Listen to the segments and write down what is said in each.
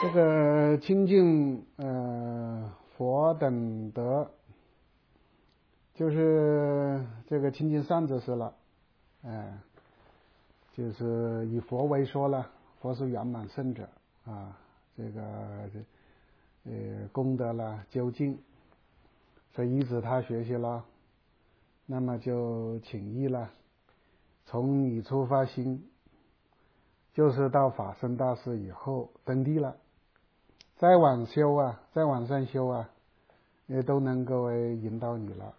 这个清净佛等德，就是这个清净善知识了，就是以佛为说了，佛是圆满圣者啊，这个功德了究竟，所以依止他学习了，那么就请意了，从你出发心，就是到法身大士以后登地了，再往修啊，再往上修啊，也都能够引导你了，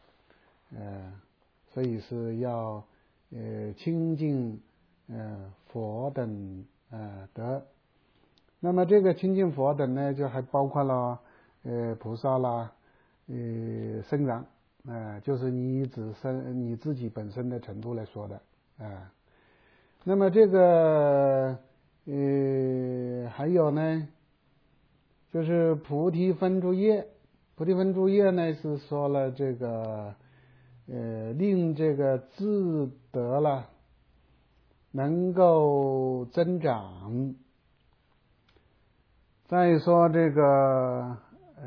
所以是要亲近佛等德。那么这个亲近佛等呢，就还包括了菩萨啦，圣人，就是你你自己本身的程度来说的那么这个还有呢，就是菩提分诸业。菩提分诸业呢，是说了这个令这个智德了能够增长。再说这个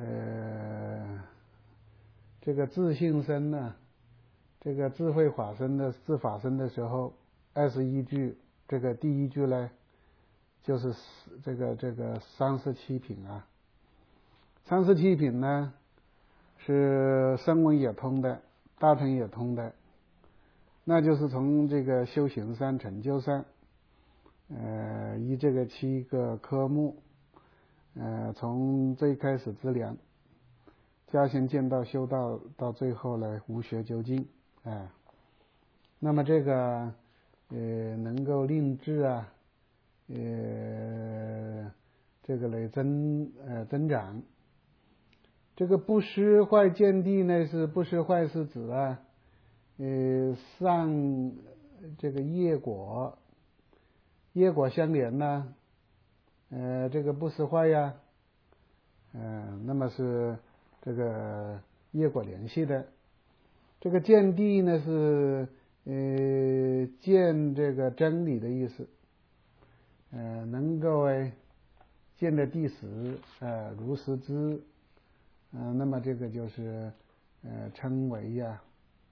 这个自性身呢，这个智慧法身的自法身的时候，21句，这个第一句呢，就是这个37品啊。37品呢，是声闻也通的，大乘也通的，那就是从这个修行上、成就上，以这个7个科目，从最开始资粮、加行、见道、修道，到最后呢无学究竟，那么这个能够令智啊，这个来增长。这个不失坏见地呢，是不失坏是指啊，上这个业果相连呢，这个不失坏呀，那么是这个业果联系的。这个见地呢是见这个真理的意思，能够见得第实，如实知，那么这个就是称为呀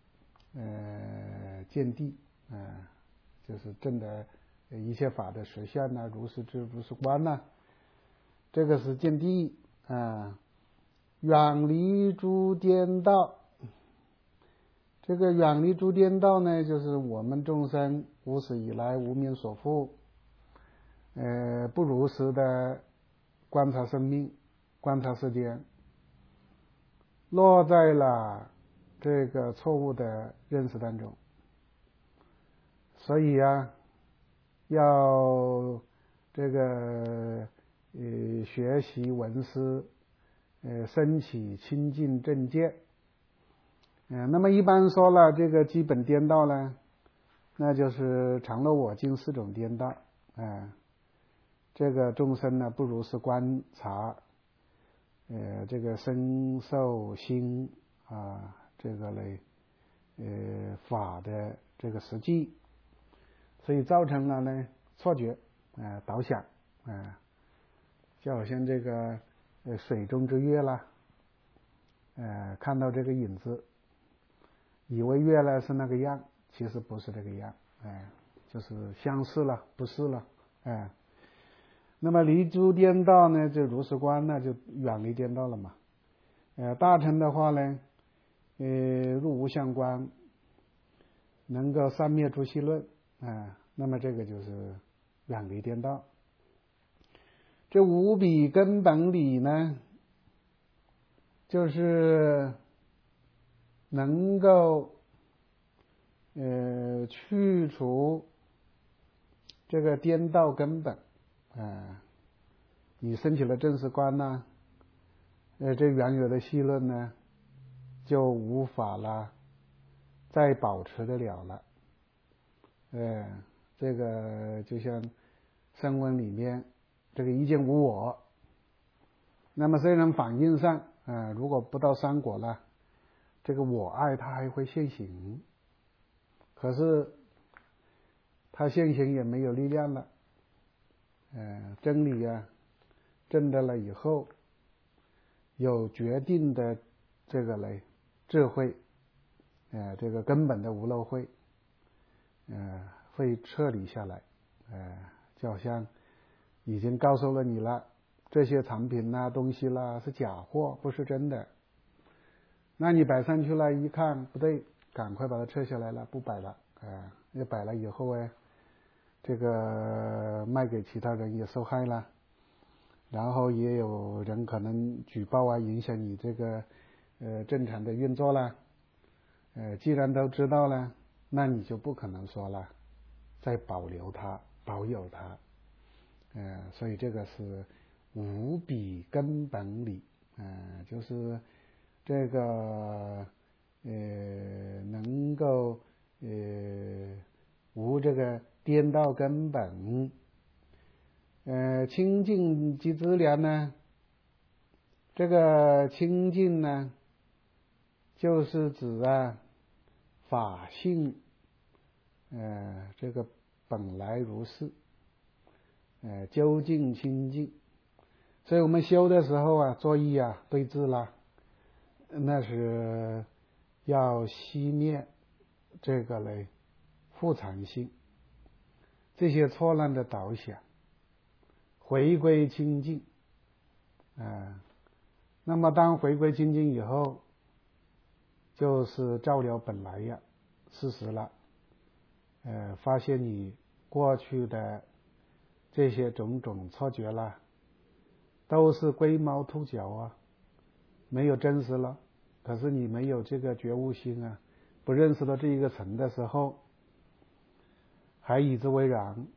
见地，就是证得一切法的实相呐，如实知、如实观呐，这个是见地远离诸颠倒。这个远离诸颠倒呢，就是我们众生无始以来无明所缚，不如实的观察生命、观察世间，落在了这个错误的认识当中。所以啊，要这个学习闻思，升起清净正见。那么一般说了，这个基本颠倒呢，那就是常乐我净4种颠倒。这个众生呢，不如是观察这个身受心这个类法的这个实际，所以造成了呢错觉导想就好像这个水中之月啦，看到这个影子，以为月呢是那个样，其实不是这个样，就是相似了，不是了，那么离诸颠倒呢，就如实观呢，就远离颠倒了嘛。大乘的话呢，入无相观，能够三灭诸戏论，那么这个就是远离颠倒。这无比根本理呢，就是能够去除这个颠倒根本，你升起了正识观呢，这原有的戏论呢，就无法了再保持得了了。这个就像声闻里面这个一见无我，那么虽然反应上如果不到三果了，这个我爱它还会现行，可是它现行也没有力量了。真理证得了以后，有决定的这个智慧，这个根本的无漏慧，会撤离下来，就好像已经告诉了你了，这些产品啦、东西啦是假货，不是真的。那你摆上去了，一看不对，赶快把它撤下来了，不摆了，要摆了以后这个卖给其他人也受害了，然后也有人可能举报啊，影响你这个正常的运作了。既然都知道了，那你就不可能说了再保留它、保有它。所以这个是无比根本理，就是这个能够无这个颠倒根本。清净即资粮呢，这个清净呢，就是指法性，这个本来如是，究竟清净。所以我们修的时候作意对治了，那是要熄灭这个副常性，这些错乱的导想，回归清净。那么当回归清净以后，就是照了本来事实了，发现你过去的这些种种错觉了，都是龟毛兔角没有真实了。可是你没有这个觉悟心不认识到这一个层的时候，还以之为然，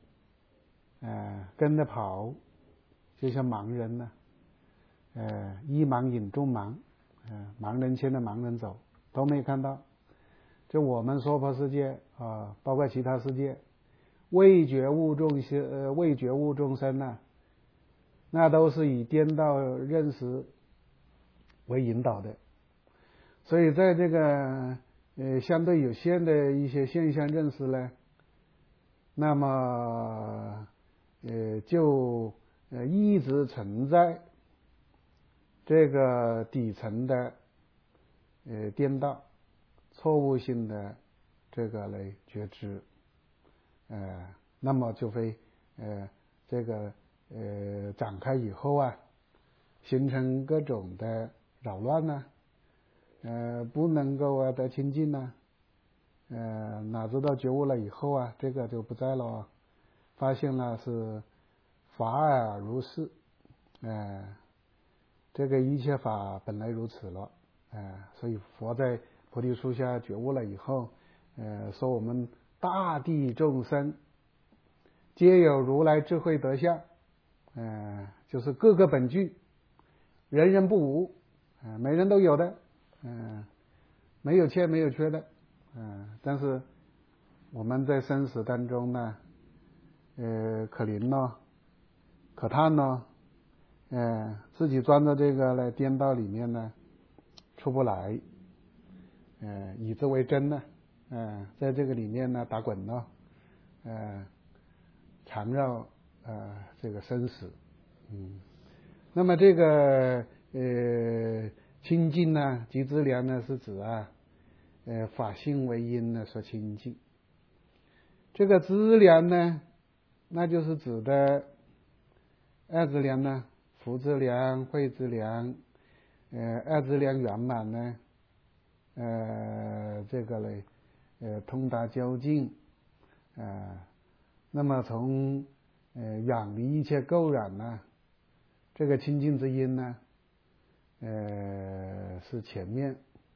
跟着跑，就像盲人呢，一盲引众盲，盲人牵着盲人走，都没看到。就我们娑婆世界包括其他世界，未觉悟众生那都是以颠倒认识为引导的。所以在这个相对有限的一些现象认识呢，那么就一直存在这个底层的颠倒错误性的这个觉知，那么就会这个展开以后形成各种的扰乱不能够得清净哪知道觉悟了以后这个就不在了，发现了是法如是，这个一切法本来如此了，所以佛在菩提树下觉悟了以后，说我们大地众生皆有如来智慧德相，就是各个本具，人人不无，每人都有的，没有欠没有缺的，但是我们在生死当中呢，可怜咯，可叹咯，自己钻到这个颠倒里面呢，出不来，以之为真呢，在这个里面呢打滚咯，缠绕这个生死，那么这个清净呢，即资粮呢，是指法性为因呢所清净。这个资粮呢，那就是指的二资粮呢，福资粮、慧资粮，二资粮圆满呢，这个通达究竟，那么从远离一切垢染呢，这个清净之因呢，是前面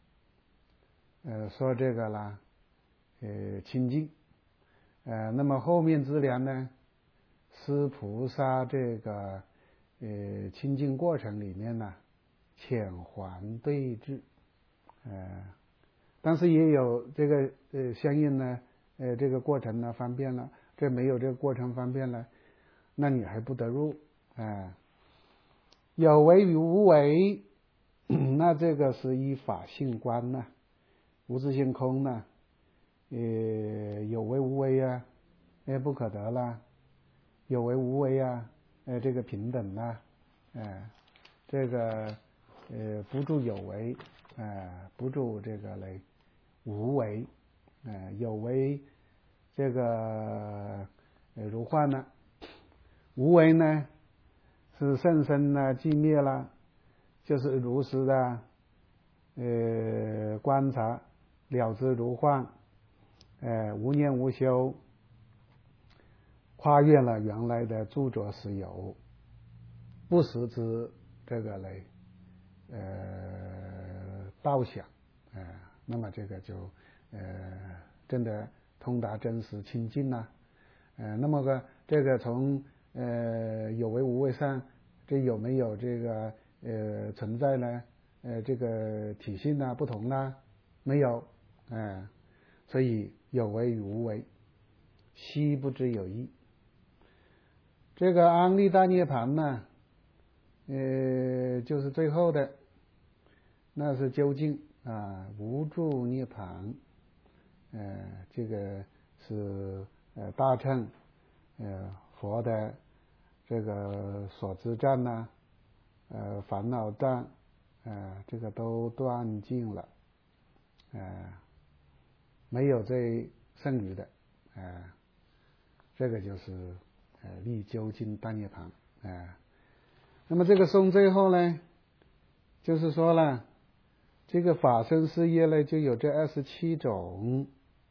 说这个啦，清净，那么后面资粮呢，是菩萨这个清净过程里面呢，浅还对治，但是也有这个相应呢，这个过程呢方便了，这没有这个过程方便了，那你还不得入，有为与无为，那这个是依法性观呢，无自性空呢，有为无为不可得了，有为无为这个平等这个不住有为，不住这个嘞无为，有为这个如幻呢，无为呢是甚深呢寂灭了，就是如实的观察了知如幻，无念无修，跨越了原来的著作实有，不实之这个嘞道想，那么这个就真的通达真实清净了，那么这个从有为无为上，这有没有这个存在呢？这个体性呢不同呢？没有，所以有为与无为，悉不知有异。这个安立大涅盘呢，就是最后的，那是究竟无住涅盘，这个是大乘佛的这个所知障呢，烦恼障，这个都断尽了，没有这剩余的，这个就是立究竟大涅盘，那么这个颂最后呢，就是说了，这个法身事业呢就有这27种，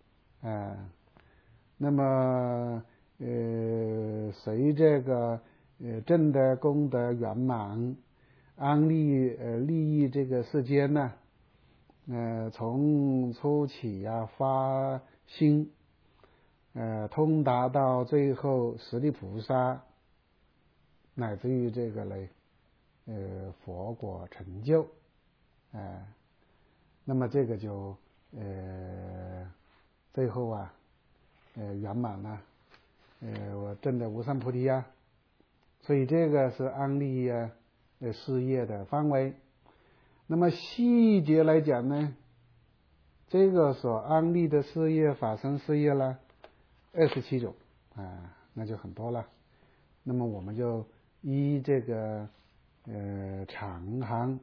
那么随这个正的功德圆满，安立利益这个世间呢，从初起发心，通达到最后十地菩萨，乃至于这个嘞佛果成就，那么这个就最后圆满了，我证的无上菩提啊，所以这个是安立事业的范围。那么细节来讲呢，这个所安立的事业法身事业呢27种，那就很多了。那么我们就依这个长行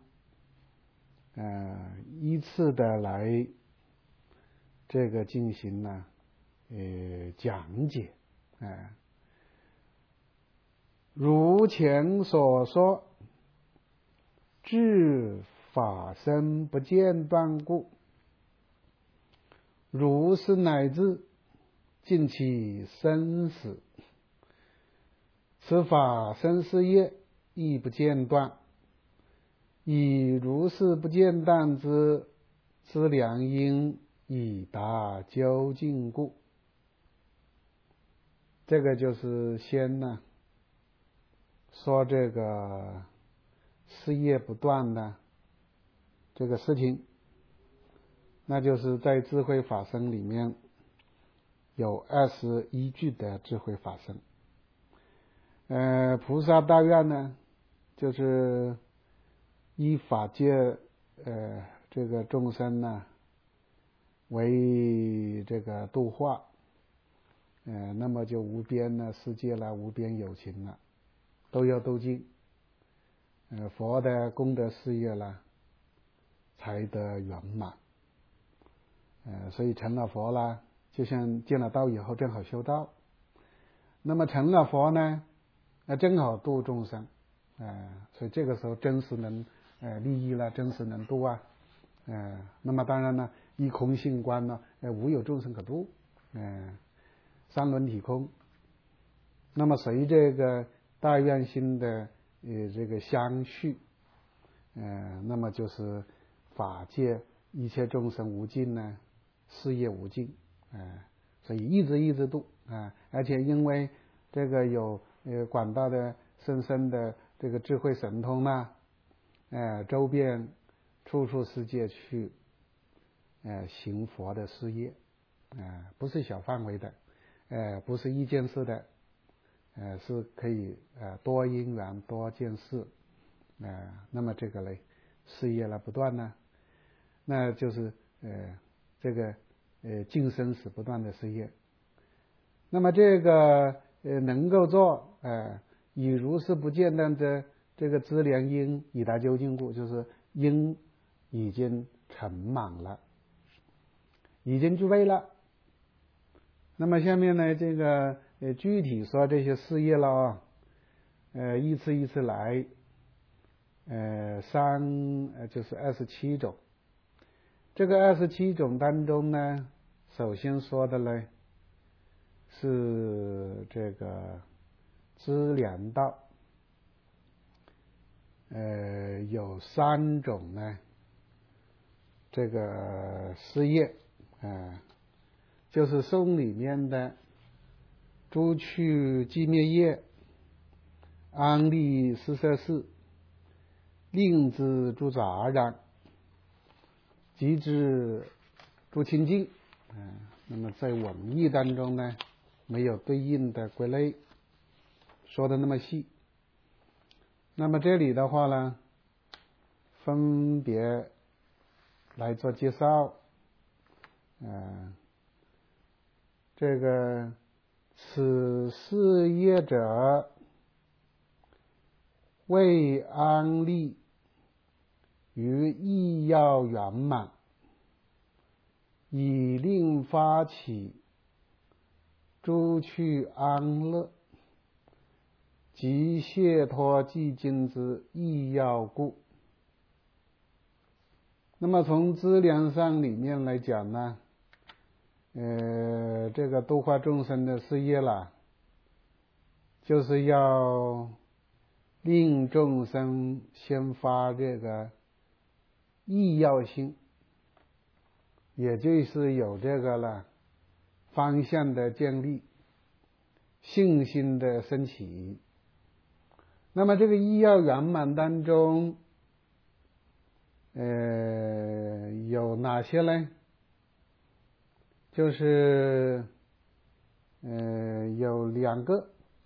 依次的来这个进行呢讲解，如前所说，至法身不间断故，如是乃至尽其生死，此法身事业亦不间断，以如是不间断之良因，以达究竟故。这个就是先呢说这个事业不断的这个事情，那就是在智慧法身里面有21句的智慧法身。菩萨大愿呢，就是依法界这个众生呢为这个度化，那么就无边呢世界了，无边有情了，都要度尽，佛的功德事业了才得圆满，所以成了佛了，就像见了道以后正好修道，那么成了佛呢，正好度众生，所以这个时候真实能利益了，真实能度啊，那么当然呢，依空性观呢，无有众生可度，三轮体空，那么随这个大愿心的这个相续，那么就是法界一切众生无尽呢，事业无尽，所以一直度，而且因为这个有广大的深深的这个智慧神通呢，周遍处处世界去行佛的事业，不是小范围的，不是一件事的，是可以多因缘多件事，那么这个嘞事业了不断呢，那就是这个尽生死不断的事业。那么这个能够做以如是不间断的这个资粮应已达究竟故，就是应已经成满了，已经具备了。那么下面呢，这个具体说这些事业了依次来，就是27种。这个27种当中呢，首先说的呢是这个资粮道，有3种呢，这个事业就是颂里面的诸趣寂灭业、安立四摄事、令知诸杂染、即知诸清净。那么在文义当中呢，没有对应的归类说的那么细。那么这里的话呢，分别来做介绍。这个此事业者，为安立于意要圆满，以令发起诸趣安乐及解脱寂静之意要故。那么从资粮上里面来讲呢，这个度化众生的事业啦，就是要令众生先发这个意要心，也就是有这个了方向的建立，信心的升起。那么这个意要圆满当中，有哪些呢？就是有2个，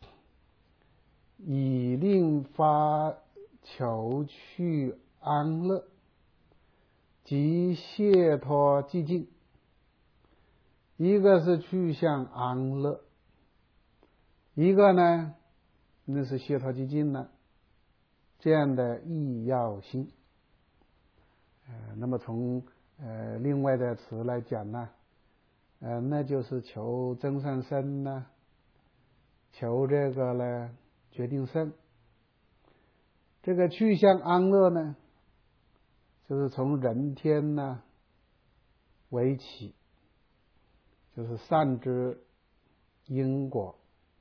以令发求去安乐及解脱寂静。一个是去向安乐，一个呢那是解脱寂静了，这样的意要心。那么从另外的词来讲呢，那就是求增上身呢，求这个呢决定胜。这个去向安乐呢，就是从人天呢为起，就是善知因果，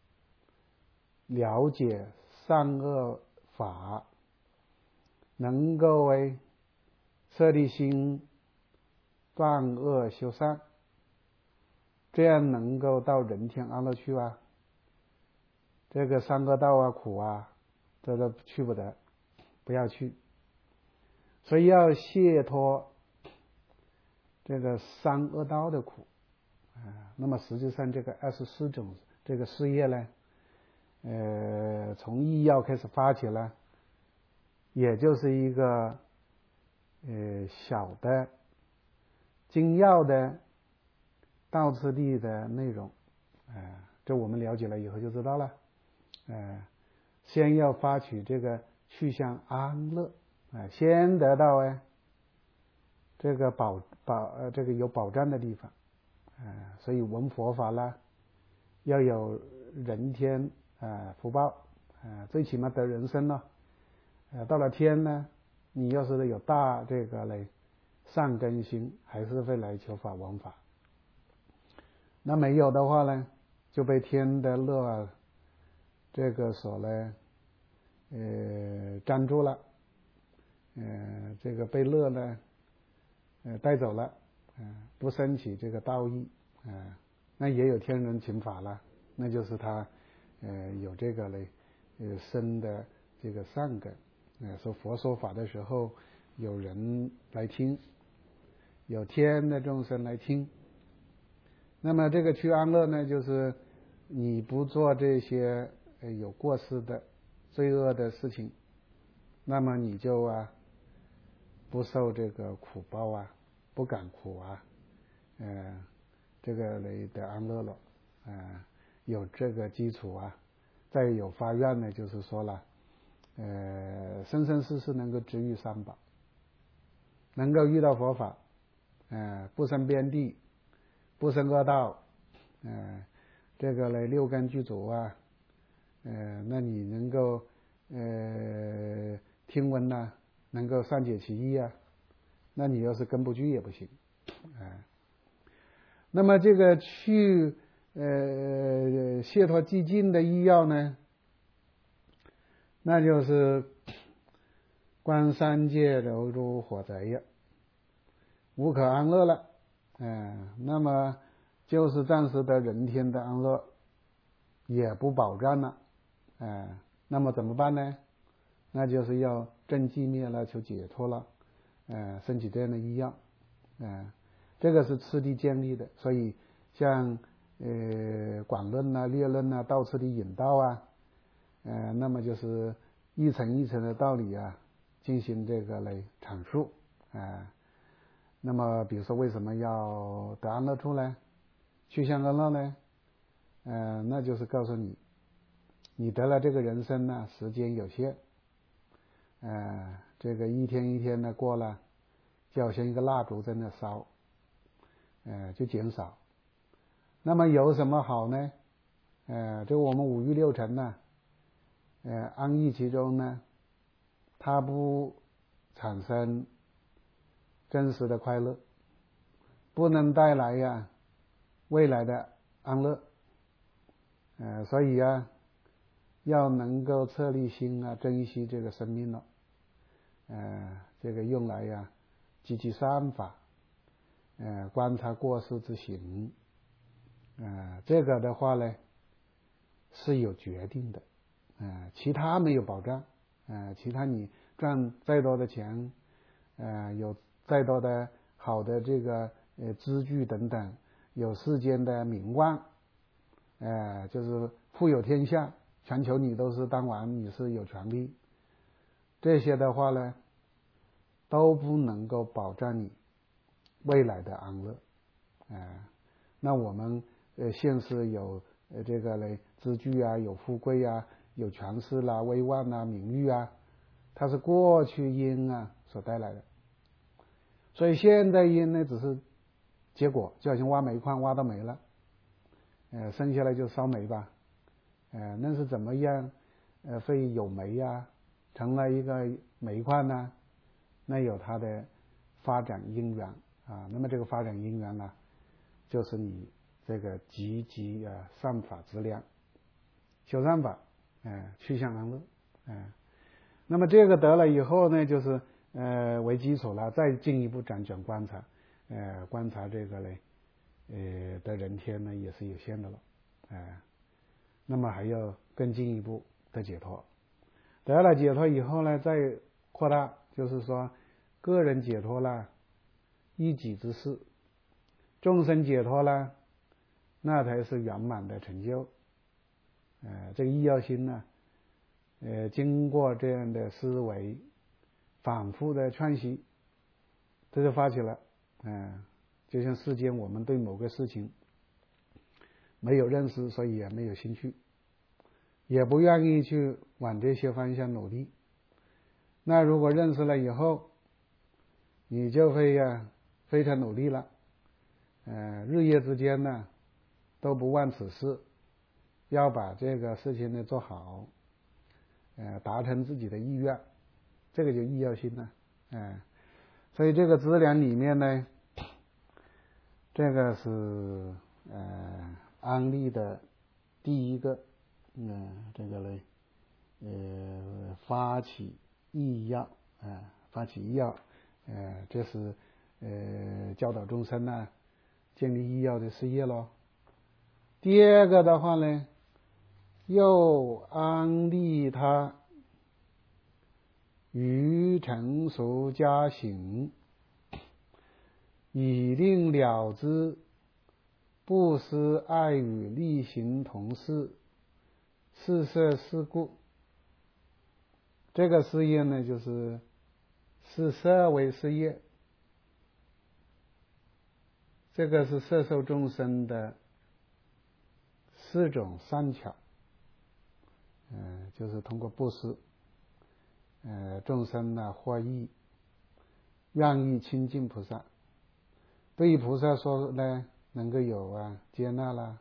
了解善恶法，能够设立心，断恶修善，这样能够到人天安乐去啊。这个三恶道啊、苦啊，这都去不得，不要去。所以要解脱这个三恶道的苦。那么实际上这个24种这个事业呢，从意要开始发起了，也就是一个小的精要的道次第的内容。这我们了解了以后就知道了。先要发起这个去向安乐，先得到这个这个有保障的地方。所以闻佛法啦，要有人天福报，最起码得人身了。到了天呢，你要是有大这个善根心，还是会来求法闻法。那没有的话呢，就被天的乐这个所粘住了，这个被乐呢带走了，不升起这个道义，那也有天人请法了，那就是他有这个生的这个善根。说佛说法的时候，有人来听，有天的众生来听。那么这个去安乐呢，就是你不做这些有过失的罪恶的事情，那么你就不受这个苦报啊，不感苦啊，这个的安乐了，有这个基础啊。再有发愿呢，就是说了， 生生世世能够知遇三宝，能够遇到佛法，不生边地，不生恶道，这个呢六根具足啊，那你能够听闻呐，能够善解其意啊，那你要是根不具也不行，那么这个去解脱寂静的医药呢，那就是观三界犹如火灾呀，无可安乐了，那么就是暂时的人天的安乐也不保障了，那么怎么办呢？那就是要证寂灭了，求解脱了，升起这样的医药，这个是次第建立的，所以像广论啊、略论啊、道次的引导啊，那么就是一层一层的道理啊，进行这个来阐述，那么比如说为什么要得安乐处呢？去向安乐呢？那就是告诉你，你得了这个人生呢，时间有限，这个一天一天的过了，就好像一个蜡烛在那烧，就减少。那么有什么好呢？就我们五欲六尘呢，安逸其中呢，它不产生真实的快乐，不能带来呀未来的安乐，所以啊，要能够策立心啊，珍惜这个生命了，这个用来呀积极善法，观察过失之行，这个的话呢是有决定的，其他没有保障，其他你赚再多的钱，有再多的好的这个资具等等，有世间的名望，就是富有天下，全球你都是当王，你是有权利，这些的话呢都不能够保障你未来的安乐，那我们现世有这个嘞资具啊，有富贵啊，有权势啦、威望啊、名誉啊，它是过去因啊所带来的，所以现在因呢只是结果，就好像挖煤矿挖到煤了，剩下来就烧煤吧，那是怎么样会有煤啊，成了一个煤矿呢？那有它的发展因缘啊，那么这个发展因缘呢，就是你这个积极善法之量，修善法，趋向安乐，那么这个得了以后呢，就是为基础了，再进一步辗转观察，观察这个嘞，的人天呢也是有限的了，那么还要更进一步的解脱，得了解脱以后呢，再扩大，就是说个人解脱了，一己之事；众生解脱了，那才是圆满的成就。这个意要心呢，经过这样的思维，反复的串习，这就发起了，就像世间我们对某个事情没有认识，所以也没有兴趣，也不愿意去往这些方向努力。那如果认识了以后，你就会非常努力了，日夜之间呢都不忘此事，要把这个事情呢做好，达成自己的意愿，这个就意要心了，所以这个资粮里面呢，这个是安利的第一个，这个呢，发起意要，发起意要，这是教导众生呢，建立意要的事业咯。第二个的话呢，又安利他于成熟家行，以令了之，不思爱与力行同事，事摄事故。这个事业呢，就是视色为事业，这个是摄受众生的4种善巧，就是通过布施， 众生呢获益，愿意亲近菩萨。对于菩萨说呢，能够有接纳啦，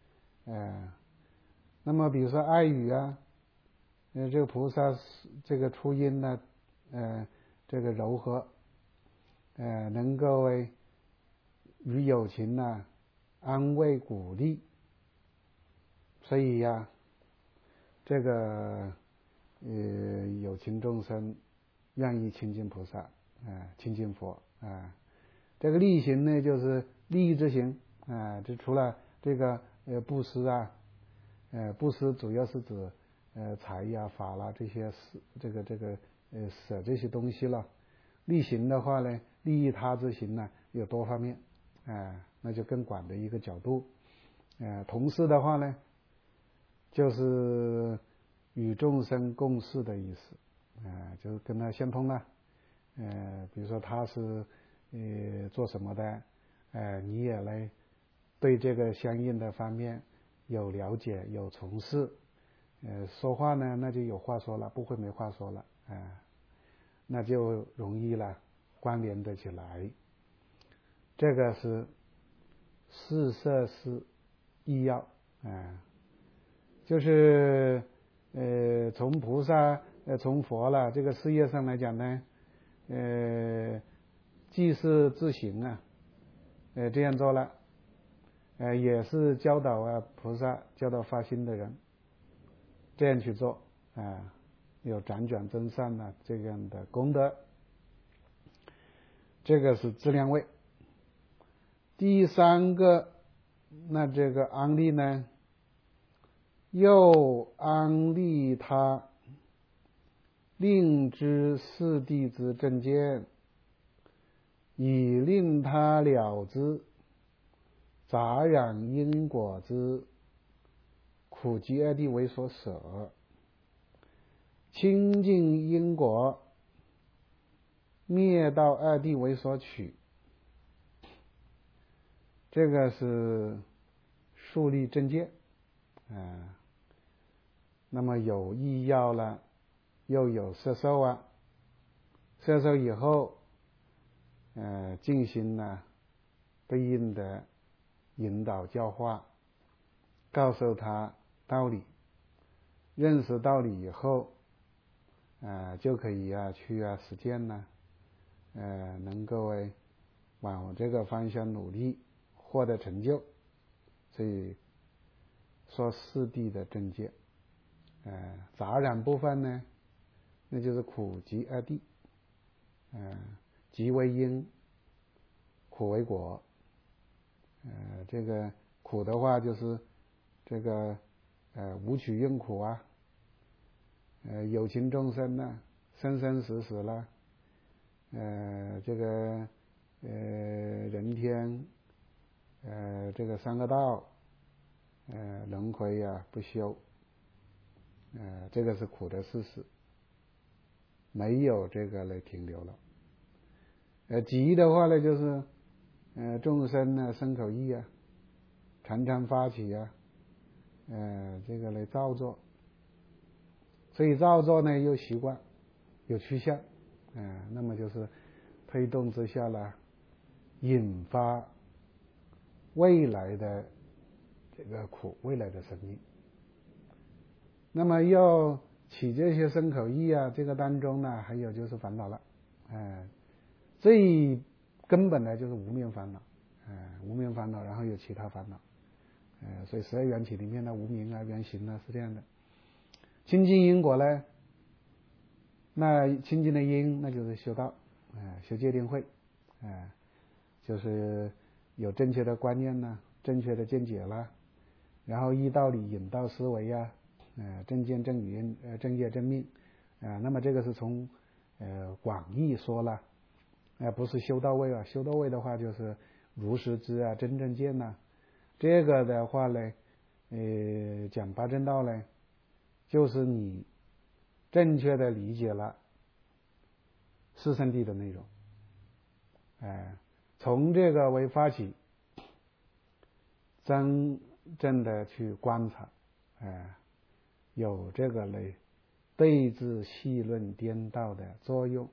那么比如说爱语这个菩萨这个出音呢，这个柔和，能够与有情呢安慰鼓励，所以这个有情众生愿意亲近菩萨，亲近佛，这个利行呢就是利益之行，这除了这个布施布施主要是指财呀法啦这些这个舍这些东西了。利行的话呢，利益他之行呢有多方面，那就更广的一个角度。同事的话呢，就是与众生共事的意思，就是跟他相通了。比如说他是做什么的，你也来对这个相应的方面有了解，有从事，说话呢那就有话说了，不会没话说了，那就容易了关联得起来。这个是四摄事意要，就是从菩萨从佛了这个事业上来讲呢，既是自行这样做了，也是教导菩萨教导发心的人这样去做，有辗转增上这样的功德，这个是质量位。第三个，那这个安利呢，又安利他，令知四谛之正见，以令他了知杂染因果之苦集二谛为所舍，清净因果灭道二谛为所取。这个是树立正见，那么有意要了，又有摄受摄受以后，进行对应的引导教化，告诉他道理，认识道理以后，就可以去实践能够往这个方向努力，获得成就。所以说四谛的正见，杂染部分呢，那就是苦集二谛，集为因，苦为果。这个苦的话就是这个无取用苦有情众生生生死死了，这个人天这个三个道轮回不休，这个是苦的事实，没有这个来停留了。集的话呢，就是众生身口意常常发起这个来造作，所以造作呢有习惯有趋向，那么就是推动之下引发未来的这个苦，未来的生命。那么要起这些身口意这个当中呢，还有就是烦恼了，最根本的就是无明烦恼，无明烦恼，然后有其他烦恼，所以12缘起里面的无明缘行是这样的。清净因果呢，那清净的因那就是修道，修戒定慧，就是有正确的观念正确的见解了，然后依道理引导思维正见正语正业正命，那么这个是从广义说了，不是修到位修到位的话就是如实知真正见这个的话呢，讲八正道呢，就是你正确的理解了四圣谛的内容，从这个为发起，真正的去观察，有这个来对治细论颠倒的作用。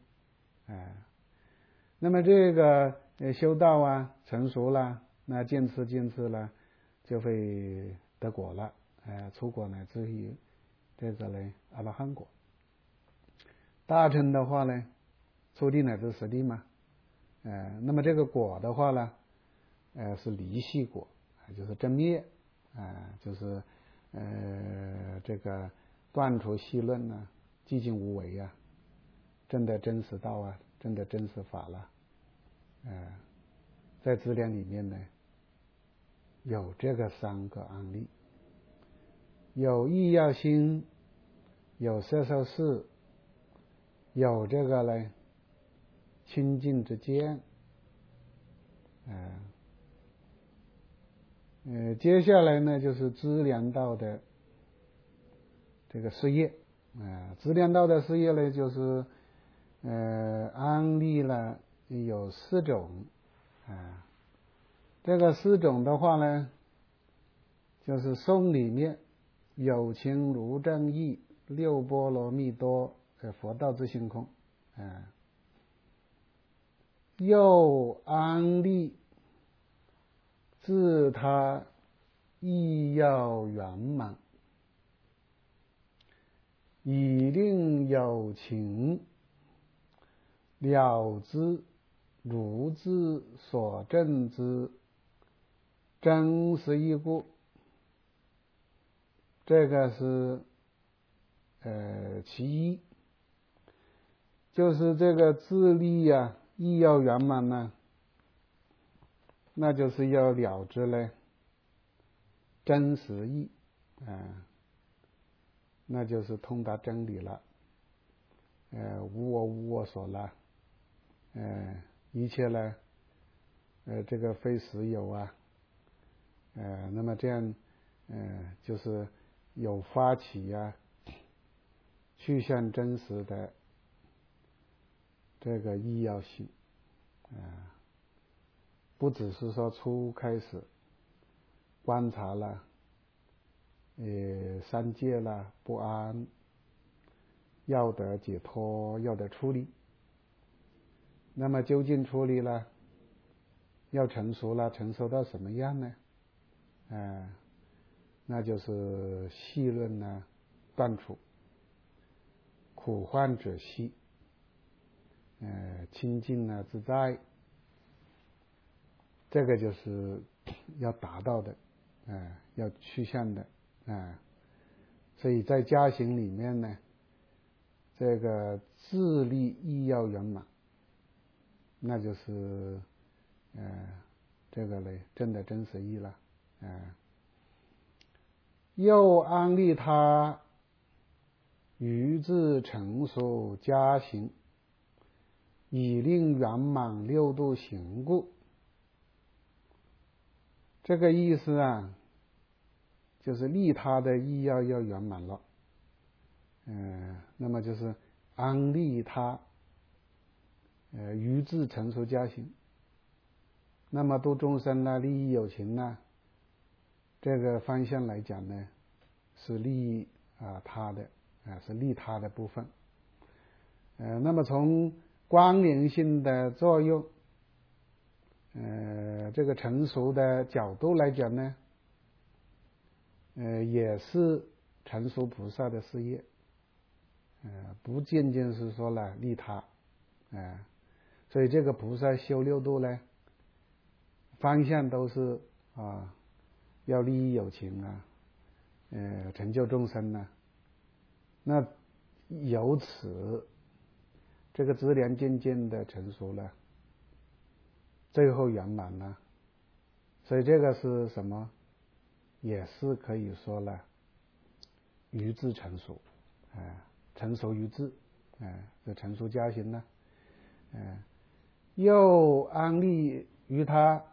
那么这个修道啊，成熟了，那渐次了，就会得果了，出果乃至于这个呢阿罗汉果。大乘的话呢，初地乃至十地嘛，那么这个果的话呢，是离系果，就是真灭，就是这个断除细论呢，寂静无为啊，证得真实道啊，证得真实法了。在资粮里面呢，有这个3个案例，有意要心，有摄受事，有这个呢清净之见。接下来呢就是资粮道的这个事业。资粮道的事业呢，就是案例了有4种。这个4种的话呢，就是颂里面有情如正义，六波罗蜜多，佛道之性空。又安立自他意要圆满，以令有情了知如自所证之真实义故。这个是其一，就是这个自利啊，意要圆满呢，那就是要了知呢真实义，那就是通达真理了。无我无我所了，一切呢这个非实有啊，那么这样就是有发起啊去向真实的这个意要性。不只是说初开始观察了三界了不安，要得解脱，要得出离。那么究竟出离了，要成熟了，成熟到什么样呢？那就是细论呢断除，苦患者息，清净呢自在，这个就是要达到的，要趋向的。所以在加行里面呢，这个自利意要圆满，那就是这个呢证得真实义了。又安立他于自成熟加行，以令圆满六度行故。这个意思啊，就是利他的意要圆满了。那么就是安立他于自成熟加行，那么度众生呢，利益有情呢，这个方向来讲呢，是利益他的，是利他的部分。那么从关联性的作用，这个成熟的角度来讲呢，也是成熟菩萨的事业，不仅仅是说了利他，所以这个菩萨修六度呢，方向都是要利益有情啊，成就众生啊。那由此这个资粮渐渐的成熟了，最后圆满了。所以这个是什么？也是可以说了于自成熟，成熟于自，这成熟加行呢，又安立于他，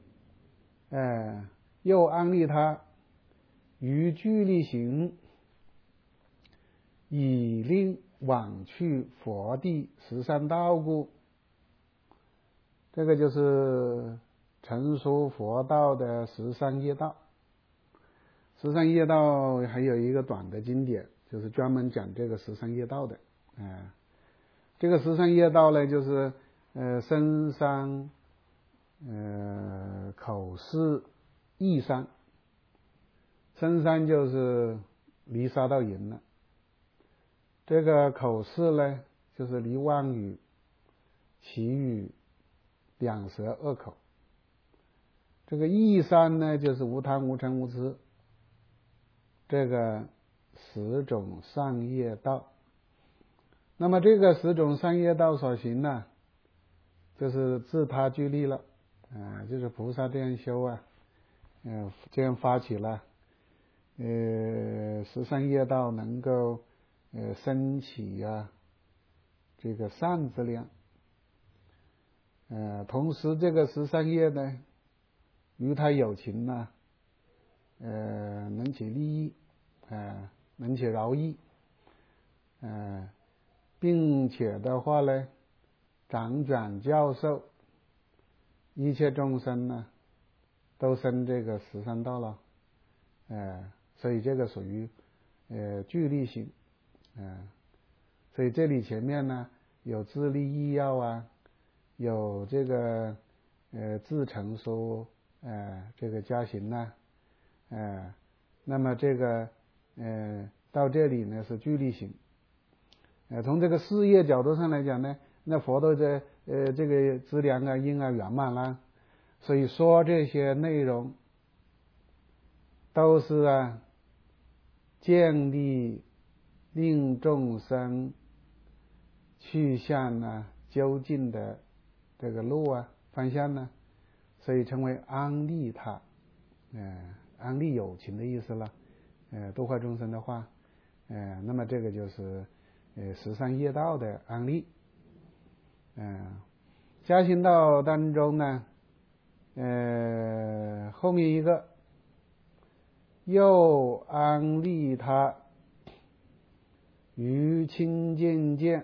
又安立他于具力行，以令往去佛地13道故。这个就是成熟佛道的13业道。13业道还有一个短的经典就是专门讲这个十三业道的。这个十三业道呢，就是身三、口四、意三。身三就是离杀盗淫了，这个口四呢，就是离妄语、绮语、两舌、恶口。这个意三呢，就是无贪、无嗔、无痴，这个10种善业道。那么这个10种善业道所行呢，就是自他具利了，就是菩萨这样修啊，这样发起了13业道能够升起这个善之量。同时这个13业呢，与他有情呢，能起利益，能起饶益，并且的话呢，掌转教授一切众生呢，都生这个13道了，所以这个属于具利行，所以这里前面呢有自利益要啊，有这个自成说这个加行呢，那么这个到这里呢是具利行。从这个事业角度上来讲呢，那佛陀的这个资粮啊、因啊圆满了，所以说这些内容都是建立令众生去向究竟的这个路方向呢，所以称为安利他，安利有情的意思了，度化众生的话，那么这个就是13业道的安利。加行道当中呢，后面一个又安利他于清净见，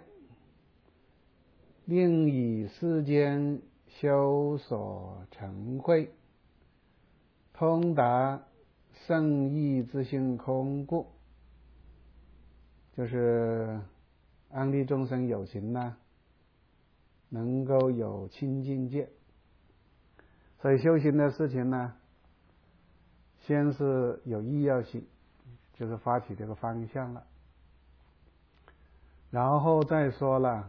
令以世间修所成慧，通达圣义之性空故，就是安利众生有情呢，能够有清净见。所以修行的事情呢，先是有意要性，就是发起这个方向了，然后再说了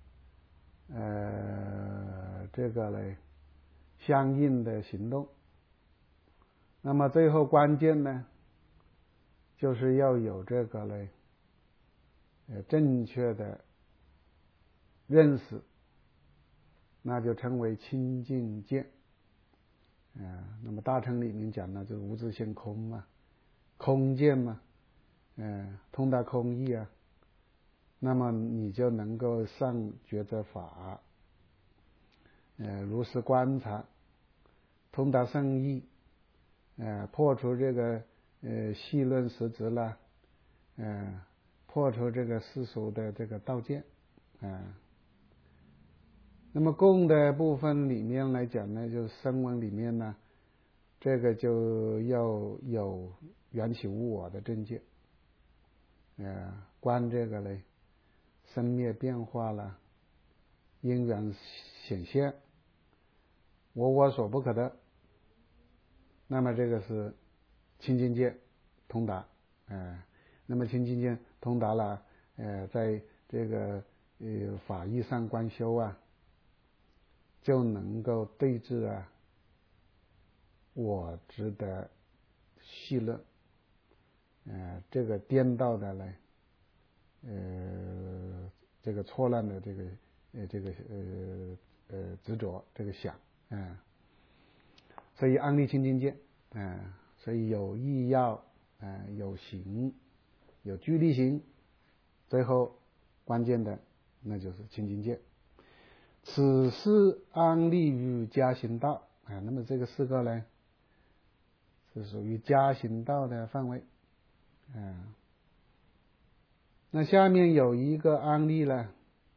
这个呢相应的行动。那么最后关键呢，就是要有这个呢正确的认识，那就称为清净见。那么大乘里面讲呢，就是无自性空嘛，空见嘛，通达空义啊，那么你就能够上觉者法，如实观察，通达圣义，破除这个戏论实执了，破除这个世俗的这个道见，那么共的部分里面来讲呢，就是声闻里面呢，这个就要有缘起无我的正见，观这个呢生灭变化了，因缘显现，我所不可得，那么这个是清净见通达，那么清净见通达了，在这个法义上观修就能够对治我执的戏论，这个颠倒的呢，这个错乱的这个执着这个想，所以安立清净见，所以有意要，有行，有具力行，最后关键的那就是清净见。此是安立于加行道，那么这个4个呢是属于加行道的范围，那下面有一个安立呢，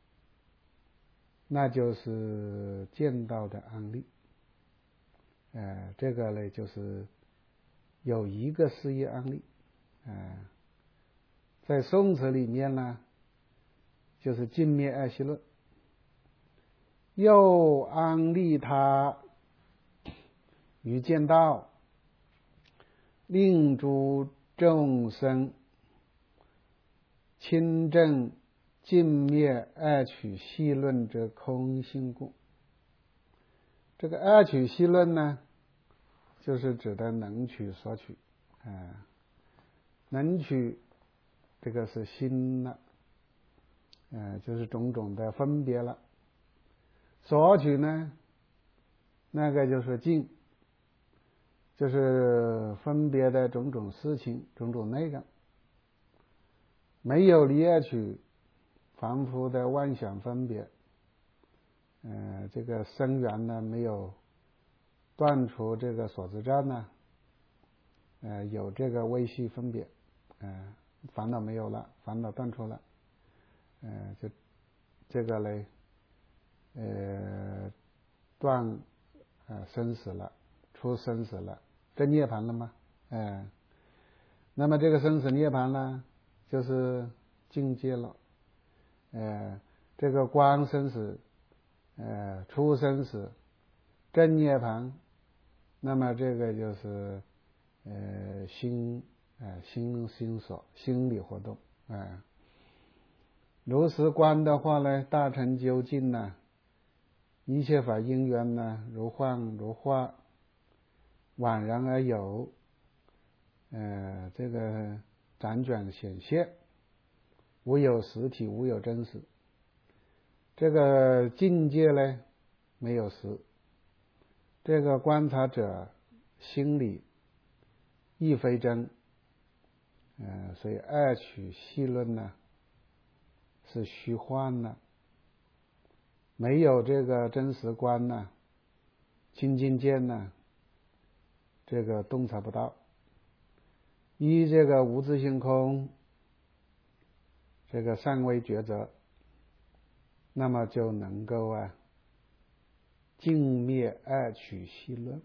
那就是见道的安立，这个呢就是有一个事业安立， 在宋词里面呢，就是尽灭爱惜论。又安利他于见道，令诸众生亲证尽灭爱取系论之空性故。这个爱取系论呢，就是指的能取所取能取这个是心了，就是种种的分别了。所取呢，那个就是境，就是分别的种种事情，种种内容。没有离爱取，凡夫的妄想分别，这个生缘呢没有断除这个所知障呢，有这个微细分别，烦恼没有了，烦恼断除了，就这个嘞，断生死了，出生死了，这涅槃了吗？那么这个生死涅槃呢，就是境界了。这个观生死，出生死，正涅槃，那么这个就是心所心理活动。如是观的话呢，大乘究竟呢，一切法因缘呢，如幻如化，宛然而有，这个辗转显现，无有实体，无有真实。这个境界呢，没有实，这个观察者心里亦非真，所以爱取系论呢是虚幻呢，没有这个真实观呢，清净见呢，这个洞察不到。依这个无自性空，这个尚未抉择，那么就能够尽灭爱取系论，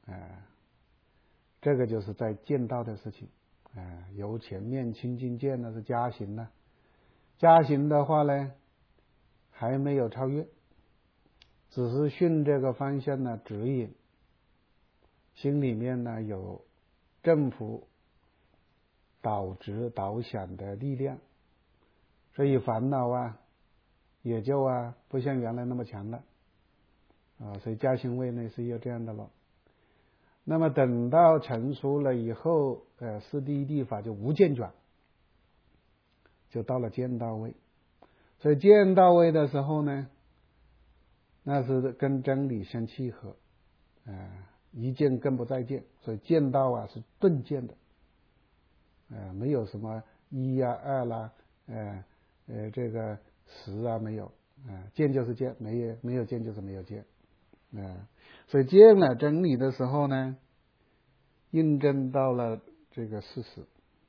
这个就是在见道的事情，由前面清净见呢是加行呢，加行的话呢还没有超越，只是顺这个方向呢指引，心里面呢有政府导直导想的力量，所以烦恼也就不像原来那么强了，所以加行位呢是有这样的了。那么等到成熟了以后，四谛地法就无间转，就到了见道位。所以见道位的时候呢，那是跟真理相契合，一见更不再见，所以见道是顿见的，没有什么一二啦，这个十没有，见就是见，没有见就是没有见，所以见了真理的时候呢，印证到了这个事实，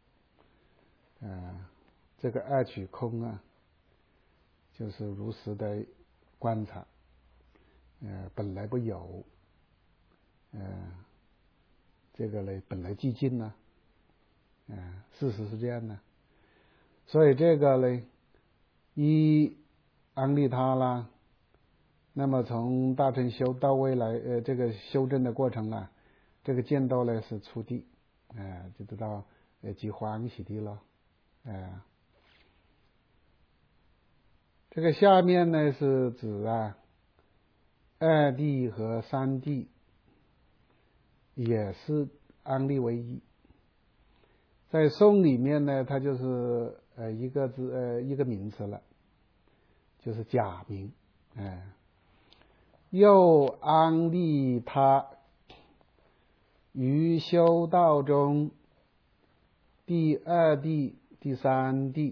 这个爱取空就是如实的观察，本来不有，这个呢本来寂静呢，事实是这样的，所以这个呢，一安利他啦，那么从大乘修到位来，这个修正的过程这个见道呢是初地，就知道即欢喜地了，这个下面呢是指二谛和三谛也是安立为一，在颂里面呢，它就是一个字一个名词了，就是假名，又安立他于修道中第二谛、第三谛，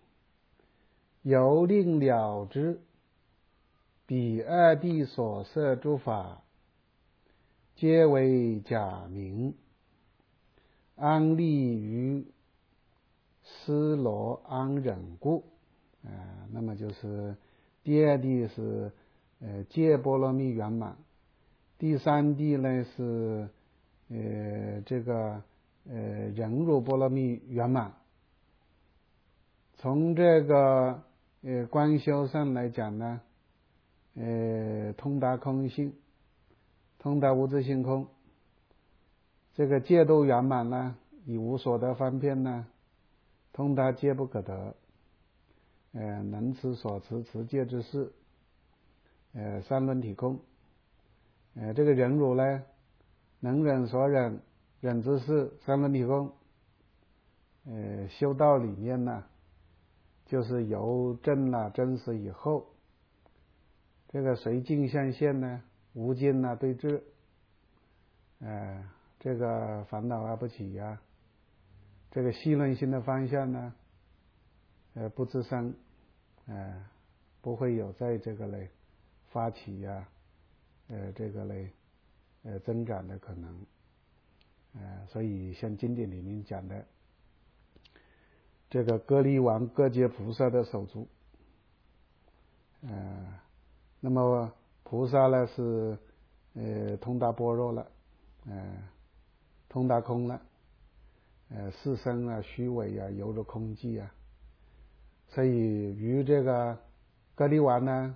由令了知彼二谛所摄诸法，皆为假名，安立于斯罗安忍故。那么就是第二谛是戒波罗蜜圆满，第三谛呢是这个忍辱波罗蜜圆满， 从这个观修上来讲呢，通达空性，通达无自性空，这个戒度圆满呢，以无所得方便呢，通达戒不可得，能持所持持戒之事，三轮体空，这个忍辱呢，能忍所忍，忍之事，三轮体空，修道里面呢，就是由证了真实以后，这个随境相现呢，无尽啊对治，这个烦恼啊不起呀，这个细论性的方向呢，不滋生，不会有在这个嘞发起呀，这个嘞增长的可能，所以像经典里面讲的，这个歌利王各界菩萨的手足，那么菩萨呢是通达般若了，通达空了，四生啊虚伪啊犹如空寂啊，所以于这个歌利王呢，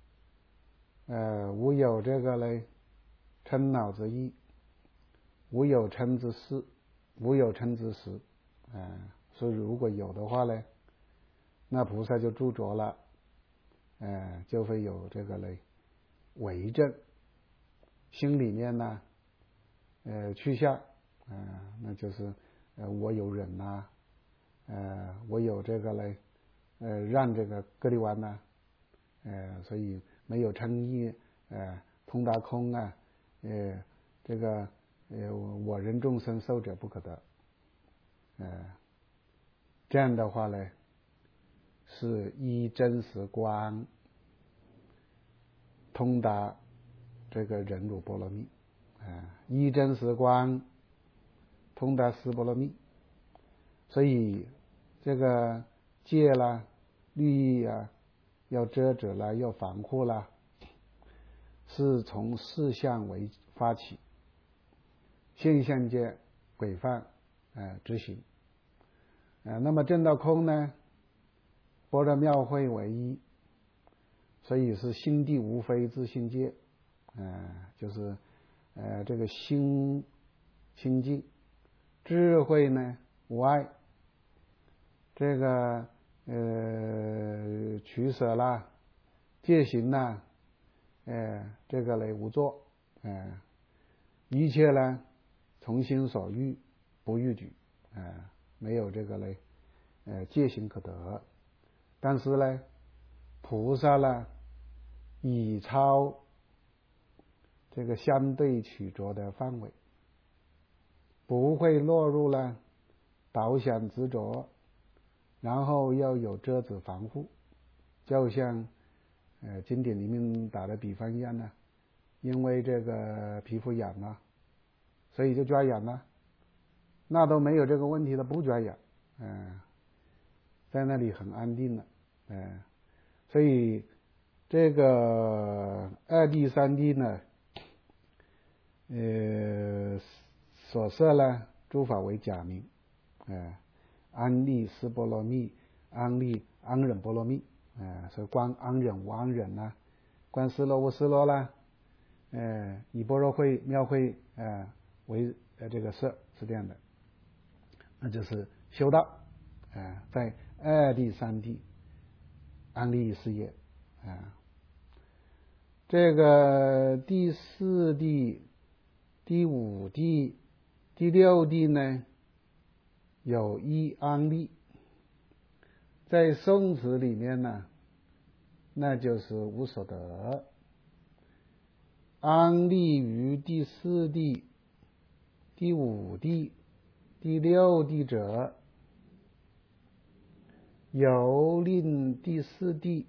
无有这个嘞嗔恼之意，无有嗔之事，无有嗔之时，所以如果有的话呢，那菩萨就著着了，就会有这个嘞为证，心里面呢，趋向，那就是我有忍呐，我有这个嘞，让这个歌利王呢，所以没有嗔意，通达空啊，这个我人众生受者不可得，这样的话呢，是依真实观通达这个忍辱波罗蜜，依真实观通达四波罗蜜，所以这个戒啦、律意啊，要遮止啦，要防护啦，是从事相为发起，现象界规范执行，那么证到空呢，般若妙慧为一，所以是心地无非自性界，就是这个心清净，智慧呢无碍，这个取舍啦，戒行啦，这个嘞无作，一切呢从心所欲不逾矩，没有这个嘞戒行可得，但是呢菩萨呢已超这个相对取着的范围，不会落入了导想执着，然后要有遮止防护，就像经典里面打的比方一样呢，因为这个皮肤痒了，所以就抓痒了，那都没有这个问题的不抓痒，在那里很安定了，所以这个二谛三谛呢，所设呢诸法为假名，安立四波罗蜜，安立安忍波罗蜜，所以观安忍无安忍啦，观失落无失落啦，以般若慧妙慧为这个色，是这样的，那就是修道，在二谛三谛安立事业，这个第四谛、第五谛、第六谛呢，有一安立，在宋词里面呢，那就是无所得。安立于第四谛、第五谛、第六谛者，由令第四谛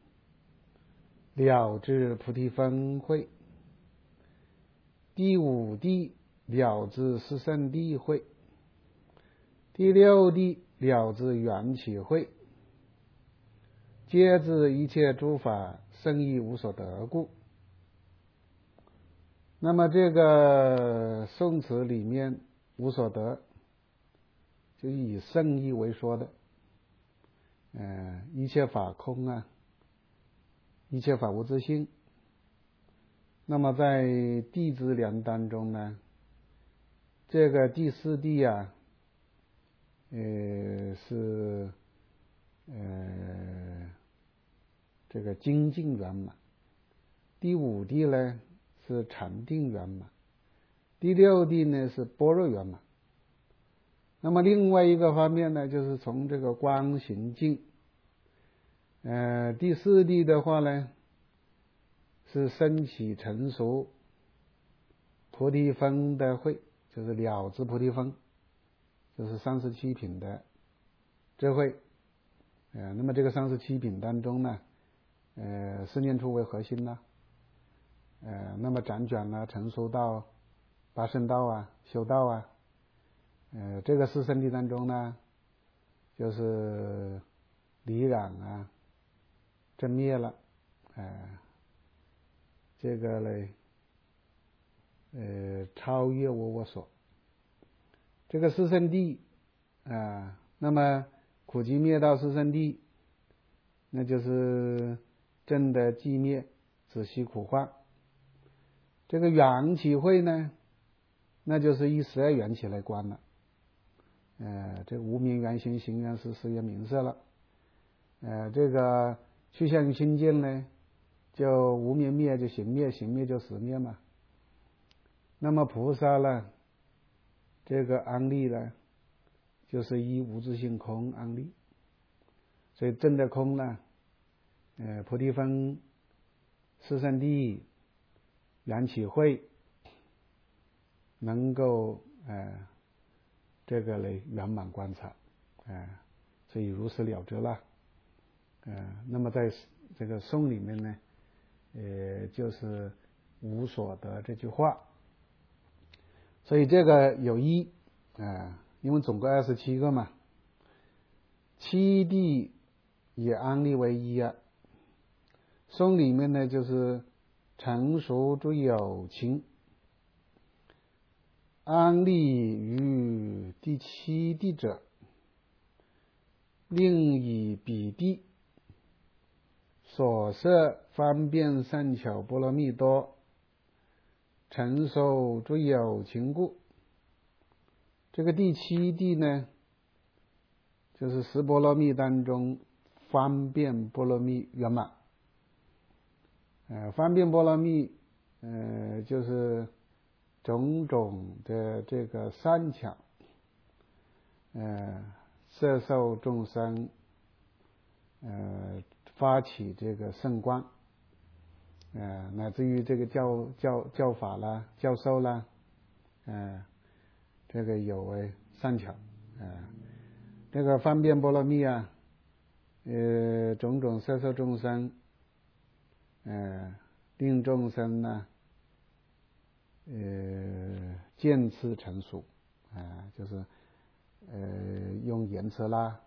了知菩提分慧，第五谛了知四圣谛慧，第六谛了知缘起慧，皆知一切诸法生亦无所得故。那么这个宋词里面无所得，就以圣意为说的， 一切法空啊，一切法无自性。那么在地资粮当中呢，这个第四地啊，是这个精进圆满。第五地呢是禅定圆满，第六地呢是般若圆满。那么另外一个方面呢，就是从这个光行境，第四地的话呢是升起成熟菩提分的慧，就是了知菩提分，就是37品的智慧。那么这个37品当中呢，四念处为核心呢，那么辗转呢，成熟到八圣道啊、修道啊，这个四圣谛当中呢，就是离染啊、正灭了，这个呢，超越我所。这个四圣谛那么苦集灭道四圣谛，那就是正的寂灭，止息苦患。这个缘起慧呢，那就是以12缘起来观了。这无明缘行行缘识识缘名色了。这个趋向于清净呢，就无明灭就行灭，行灭就识灭嘛。那么菩萨呢，这个安立呢，就是以无自性空安立。所以真的空呢，菩提分、四圣谛、缘起慧，能够这个来圆满观察，所以如是了知了。那么在这个颂里面呢，就是无所得这句话。所以这个有一因为总共27个嘛，7地也安立为一啊。颂里面呢就是成熟诸有情，安立于第7地者，另以彼地所设方便善巧波罗蜜多，成熟诸有情故。这个第7地呢，就是十波罗蜜当中方便波罗蜜圆满。方便波罗蜜就是种种的这个善巧摄受众生发起这个圣观，乃至于这个教法啦、教授啦，这个有为善巧，这个方便波罗蜜啊，种种摄受众生，令众生呢，渐次成熟，就是用言辞啦，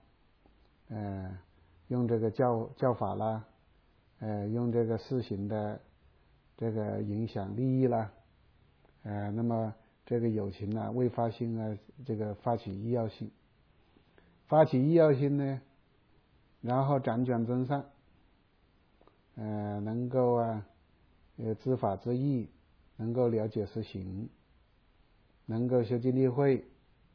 用这个教法啦，用这个事行的这个影响利益啦，那么这个有情啊、未发心啊，这个发起意要心，发起意要心呢，然后辗转增上，能够知法知义，能够了解实行，能够修经力慧，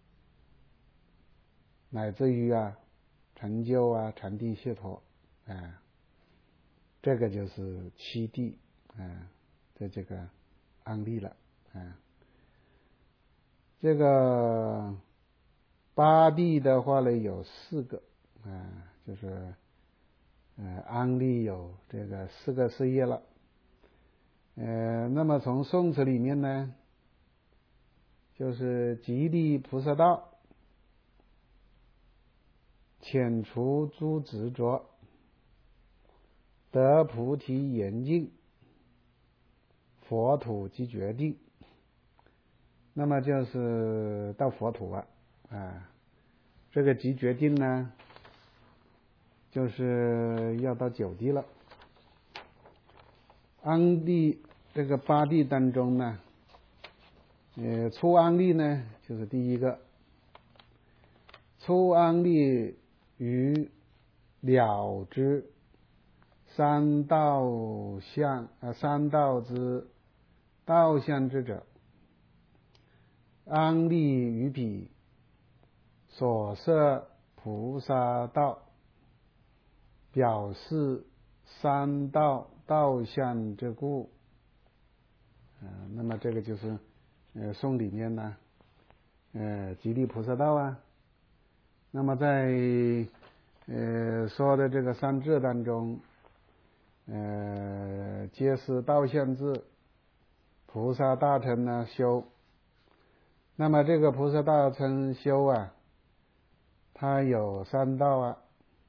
乃至于成就禅定解脱，这个就是7地的这个安立了。这个8地的话呢有4个，就是安立有这个4个事业了。那么从宋词里面呢，就是极地菩萨道，遣除诸执着，得菩提严净，佛土即决定。那么就是到佛土这个即决定呢，就是要到9地了。安立这个8地当中呢，初安立呢就是第一个，初安立于了知三道之道相之者，安立于彼所设菩萨道，表示三道道相之故。那么这个就是颂里面呢吉利菩萨道啊。那么在说的这个三智当中，皆是道相智，菩萨大乘呢修。那么这个菩萨大乘修啊，它有三道啊，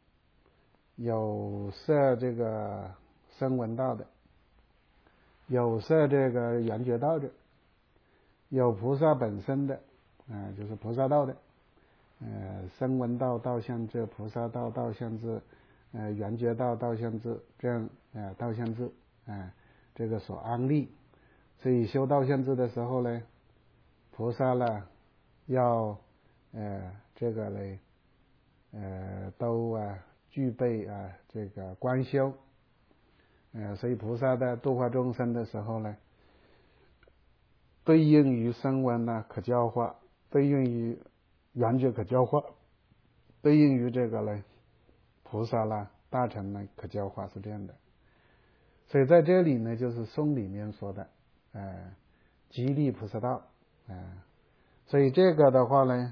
有摄这个声闻道的，有摄这个缘觉道的，有菩萨本身的就是菩萨道的，声闻道道相智，菩萨道道相智，缘觉道道相智，这样道相智这个所安立。所以修道相智的时候呢，菩萨呢要这个呢都具备这个观修。所以菩萨的度化众生的时候呢，对应于声闻呢可教化，对应于缘觉可教化，对应于这个呢菩萨啦大乘呢可教化，是这样的。所以在这里呢，就是颂里面说的吉利菩萨道所以这个的话呢，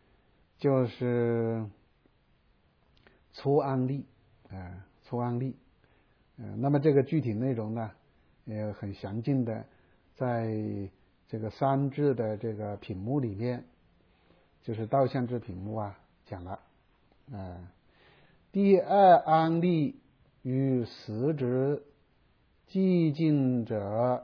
就是初安立初安立。那么这个具体内容呢，也很详尽的在这个三智的这个品目里面，就是道相智品目讲了。第二安立于实执寂静者，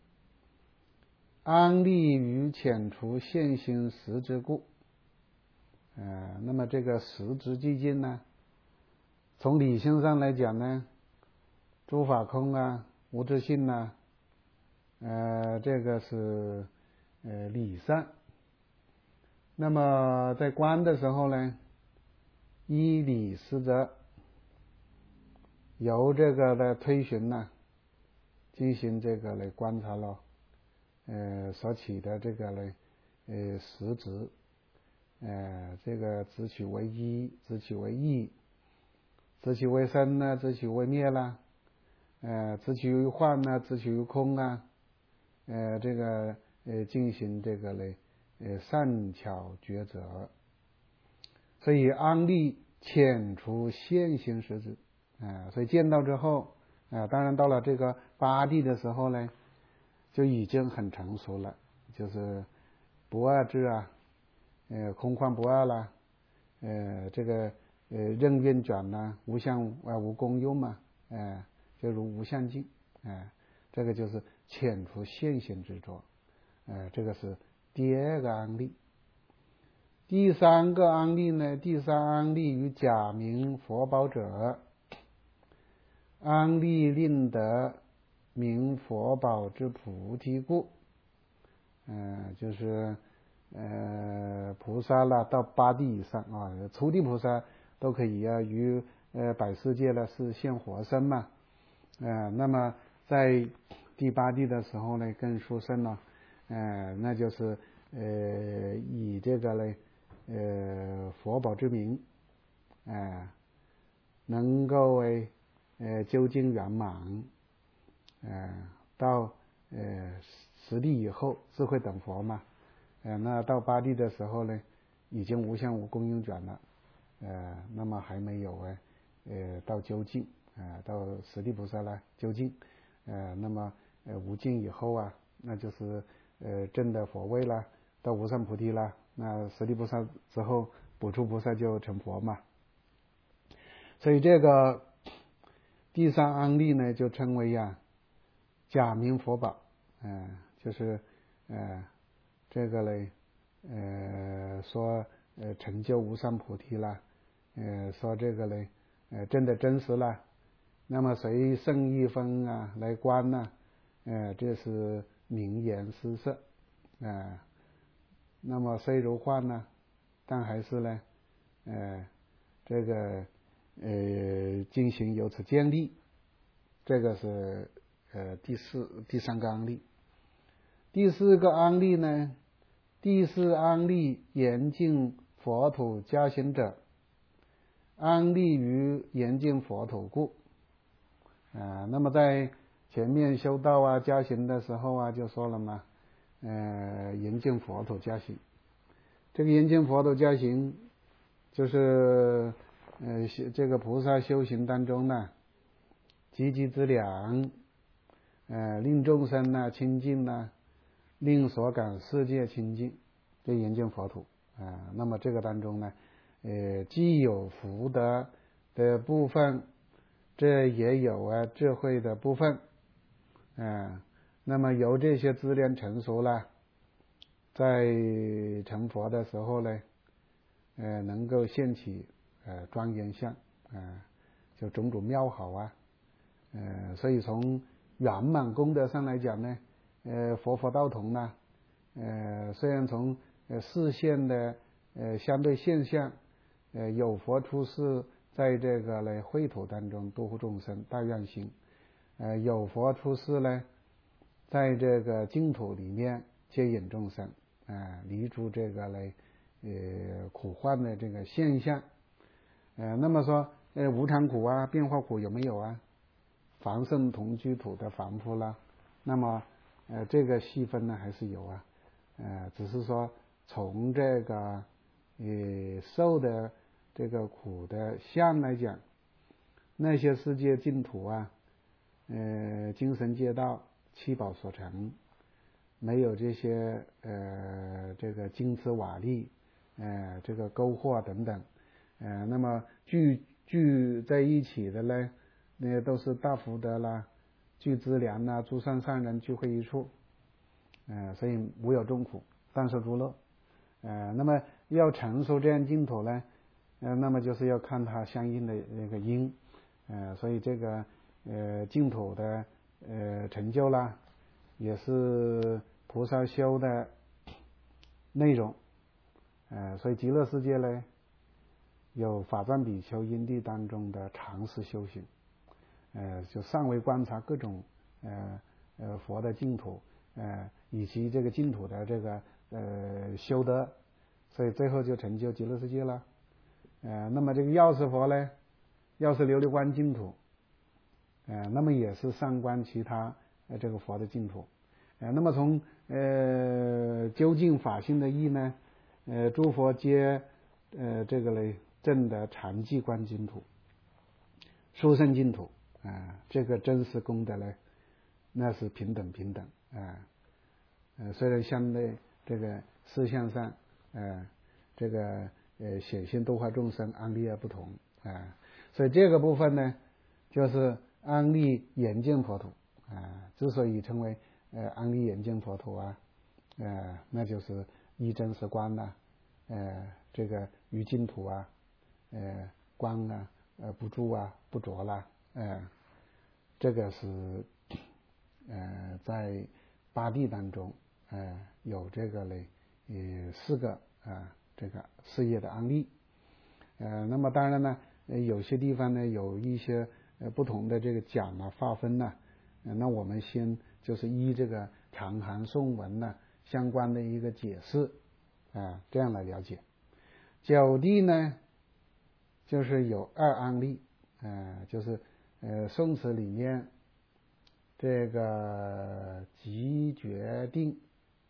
安立于遣除现行实之故。那么这个实执寂静呢，从理性上来讲呢，诸法空无自性这个是理上。那么在观的时候呢，依理实则，由这个的推寻进行这个来观察了所起的这个呢实执这个执取为一，执取为异，执取为生执取为灭啦，执取为幻执取为空这个进行这个呢善巧抉择。所以安立遣除现行实执所以见到之后当然到了这个八地的时候呢，就已经很成熟了，就是不二智空幻不二啦，这个任运转无相无功用就如无相境这个就是遣除现行执着这个是第二个安立。第三个安立呢，第三安立于假名佛宝者，安立令得名佛宝之菩提故。就是菩萨啦到八地以上初地菩萨都可以于百世界是现活身嘛那么在第八地的时候呢更殊胜了那就是以这个呢佛宝之名能够究竟圆满到十地以后智慧等佛嘛那到八地的时候呢已经无相无功用转了那么还没有到究竟到十地菩萨了究竟那么无尽以后那就是证的佛位了，到无上菩提了，那十地菩萨之后补处菩萨就成佛嘛。所以这个第三安立呢就称为假名佛宝就是这个呢说成就无上菩提啦说这个呢真的真实啦，那么随圣义分来观这是名言施设那么虽如幻但还是呢这个进行由此建立。这个是第三个案例。第四个案例呢，第四案例严净佛土加行者，安立于严净佛土故。那么在前面修道啊加行的时候啊就说了嘛，严净佛土加行。这个严净佛土加行就是这个菩萨修行当中呢，积极资粮，令众生呢清净呢，令所感世界清净，这严净佛土那么这个当中呢，既有福德的部分，这也有智慧的部分，那么由这些资粮成熟了，在成佛的时候呢，能够现起庄严相，就种种妙好啊，所以从圆满功德上来讲呢，佛道同呢，虽然从视线的相对现象，有佛出世在这个呢秽土当中度化众生大愿行，有佛出世呢在这个净土里面接引众生，离出这个呢苦患的这个现象，那么说无常苦啊变化苦有没有啊？凡圣同居土的凡夫啦，那么这个细分呢还是有啊，只是说从这个受的这个苦的相来讲，那些世界净土啊，精神界道七宝所成，没有这些这个金瓷瓦砾，这个篝火等等，那么聚在一起的呢，那些都是大福德啦，聚资粮啦，诸善人聚会一处，所以无有众苦，但受诸乐。那么要成熟这样净土呢，那么就是要看它相应的那个因，所以这个净土的成就啦，也是菩萨修的内容，所以极乐世界呢，有法藏比丘因地当中的常识修行，就尚未观察各种佛的净土，以及这个净土的这个修德，所以最后就成就极乐世界了。那么这个药师佛呢，药师琉璃观净土，那么也是上观其他这个佛的净土。那么从究竟法性的义呢，诸佛皆这个呢证的常寂观净土、殊胜净土，这个真实功德呢，那是平等，虽然相对这个事项上，这个显现度化众生安立而不同，所以这个部分呢，就是安立严净佛土，之所以称为安立严净佛土啊，那就是依真实观呐，这个于净土啊，观啊，不住啊，不着啦，这个是在八地当中，有这个嘞四个这个事业的案例，那么当然呢，有些地方呢有一些不同的这个讲啊划分呢，那我们先就是依这个长行颂文呢相关的一个解释，这样来了解。九地呢就是有二案例，就是宋词里面这个即决定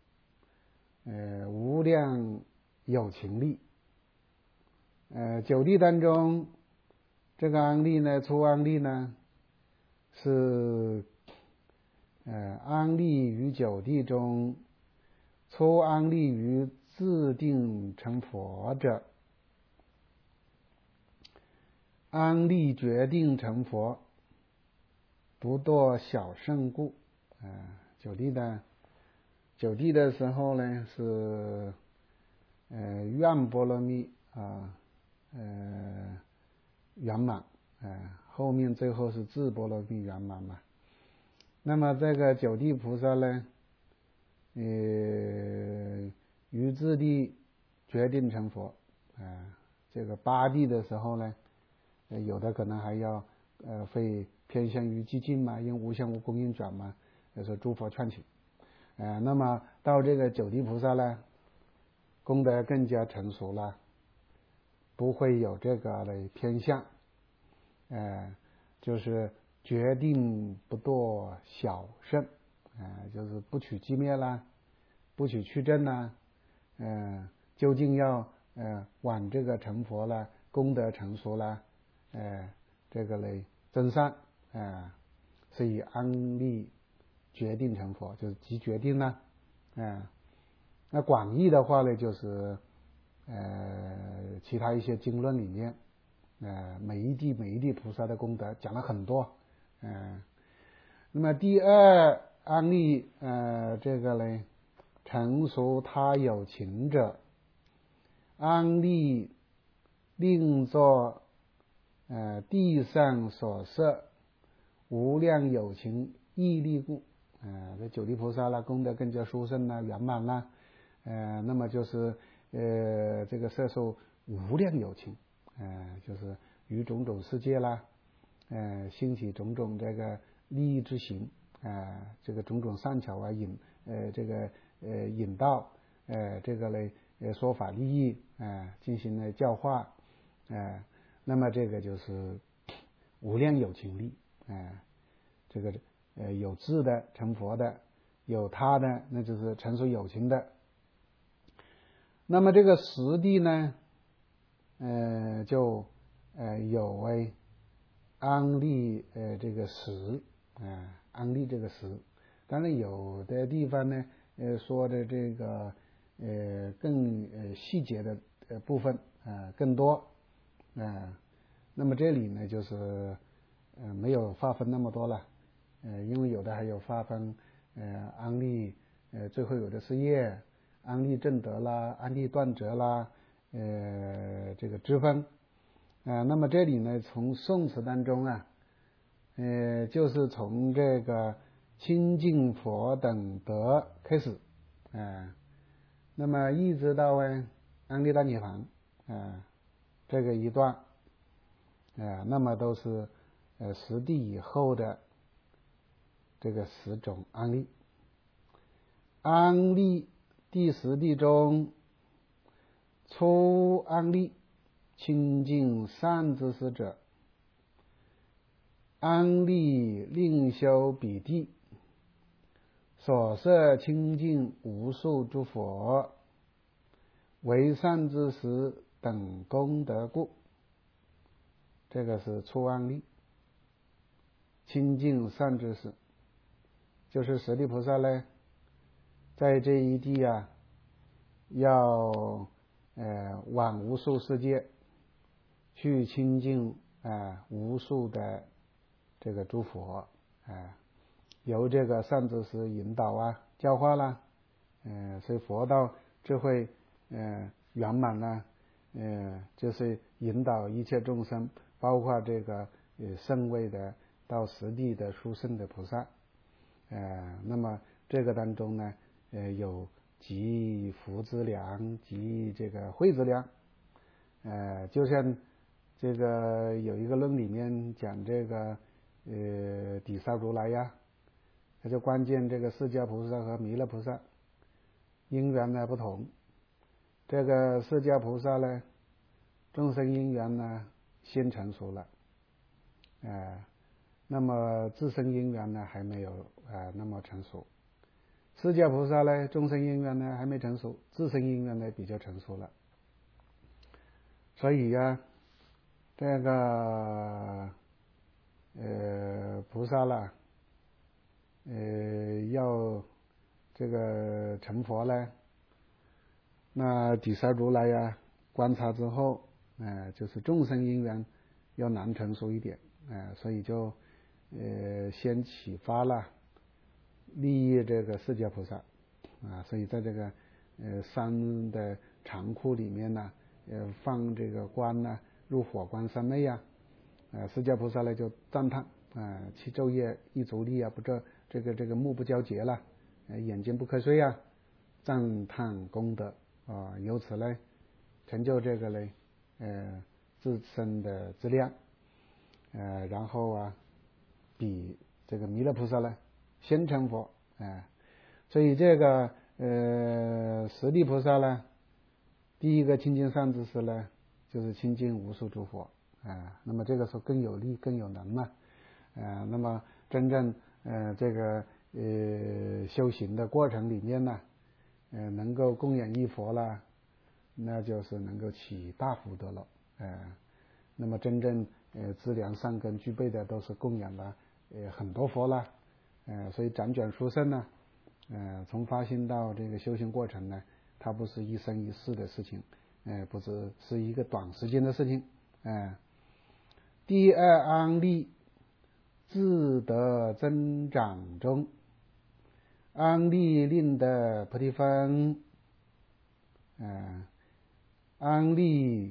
无量有情力，九地当中这个案例呢，初案例呢是安立于九地中，初安立于自定成佛者，安立决定成佛，不堕小圣故。九地的时候呢是愿波罗蜜圆满，后面最后是智波罗蜜圆满嘛。那么这个九地菩萨呢，于自地决定成佛，这个八地的时候呢， 有的可能还要会偏向于激进嘛，因无相无功运转嘛，说诸佛劝请。那么到这个九地菩萨呢，功德更加成熟了，不会有这个的偏向，就是决定不堕小圣，就是不取寂灭啦，不取去正啦，究竟要往这个成佛了，功德成熟了，这个嘞增上，所以安立决定成佛，就是即决定了，那广义的话呢，就是其他一些经论里面，每一地菩萨的功德讲了很多，那么第二安立这个呢，成熟他有情者，安立令作地上所设无量有情义力故，这九地菩萨啦，功德更加殊胜啦，圆满啦，那么就是这个摄受无量有情，就是于种种世界啦，兴起种种这个利益之行，这个种种善巧啊引导，这个嘞说法利益，进行了教化，那么这个就是无量有情力，这个有智的成佛的，有他的那就是成熟有情的。那么这个实地呢，就有为安立这个实，安立这个实。当然有的地方呢，说的这个更细节的部分更多，那么这里呢就是没有划分那么多了，因为有的还有划分安立最后有的是业，安立正德啦，安立断则啦，这个之分，那么这里呢，从宋词当中啊，就是从这个清净佛等德开始，那么一直到安立大涅槃，这个一段，那么都是十地以后的这个10种安立。安立第10地中，初安立清净善知识者，安立令修彼地，所摄清净无数诸佛，为善知识等功德故。这个是初安立清净善知识，就是十地菩萨呢，在这一地啊，要往无数世界去亲近无数的这个诸佛，由这个善知识引导啊教化啦，所以佛道智慧圆满啦，就是引导一切众生，包括这个圣位的到十地的殊胜的菩萨，那么这个当中呢，有集福之粮，集这个慧之粮，就像这个有一个论里面讲这个底沙如来呀，它就关键这个释迦菩萨和弥勒菩萨因缘呢不同，这个释迦菩萨呢，众生因缘呢先成熟了，那么自身因缘呢还没有那么成熟。释迦菩萨呢，众生因缘呢还没成熟，自身因缘呢比较成熟了。所以呀，这个菩萨啦，要这个成佛呢，那底沙如来呀，观察之后，就是众生因缘要难成熟一点，所以就先启发了利益这个释迦菩萨，所以在这个山的长库里面呢，放这个棺呢入火棺三昧呀，释迦菩萨呢就赞叹，其昼夜一足力啊，不这个目不交结了，眼睛不瞌睡啊，赞叹功德由此呢成就这个呢自身的资量， 然后啊比这个弥勒菩萨呢先成佛，所以这个十地菩萨呢，第一个清净善知识呢，就是清净无数诸佛，那么这个时候更有力更有能嘛，那么真正这个修行的过程里面呢，能够供养一佛了，那就是能够起大福德了，那么真正资粮善根具备的都是供养了很多佛了，所以辗转殊胜呢，从发心到这个修行过程呢，它不是一生一世的事情，不是一个短时间的事情，第二安立自得增长中，安立令得菩提分，安立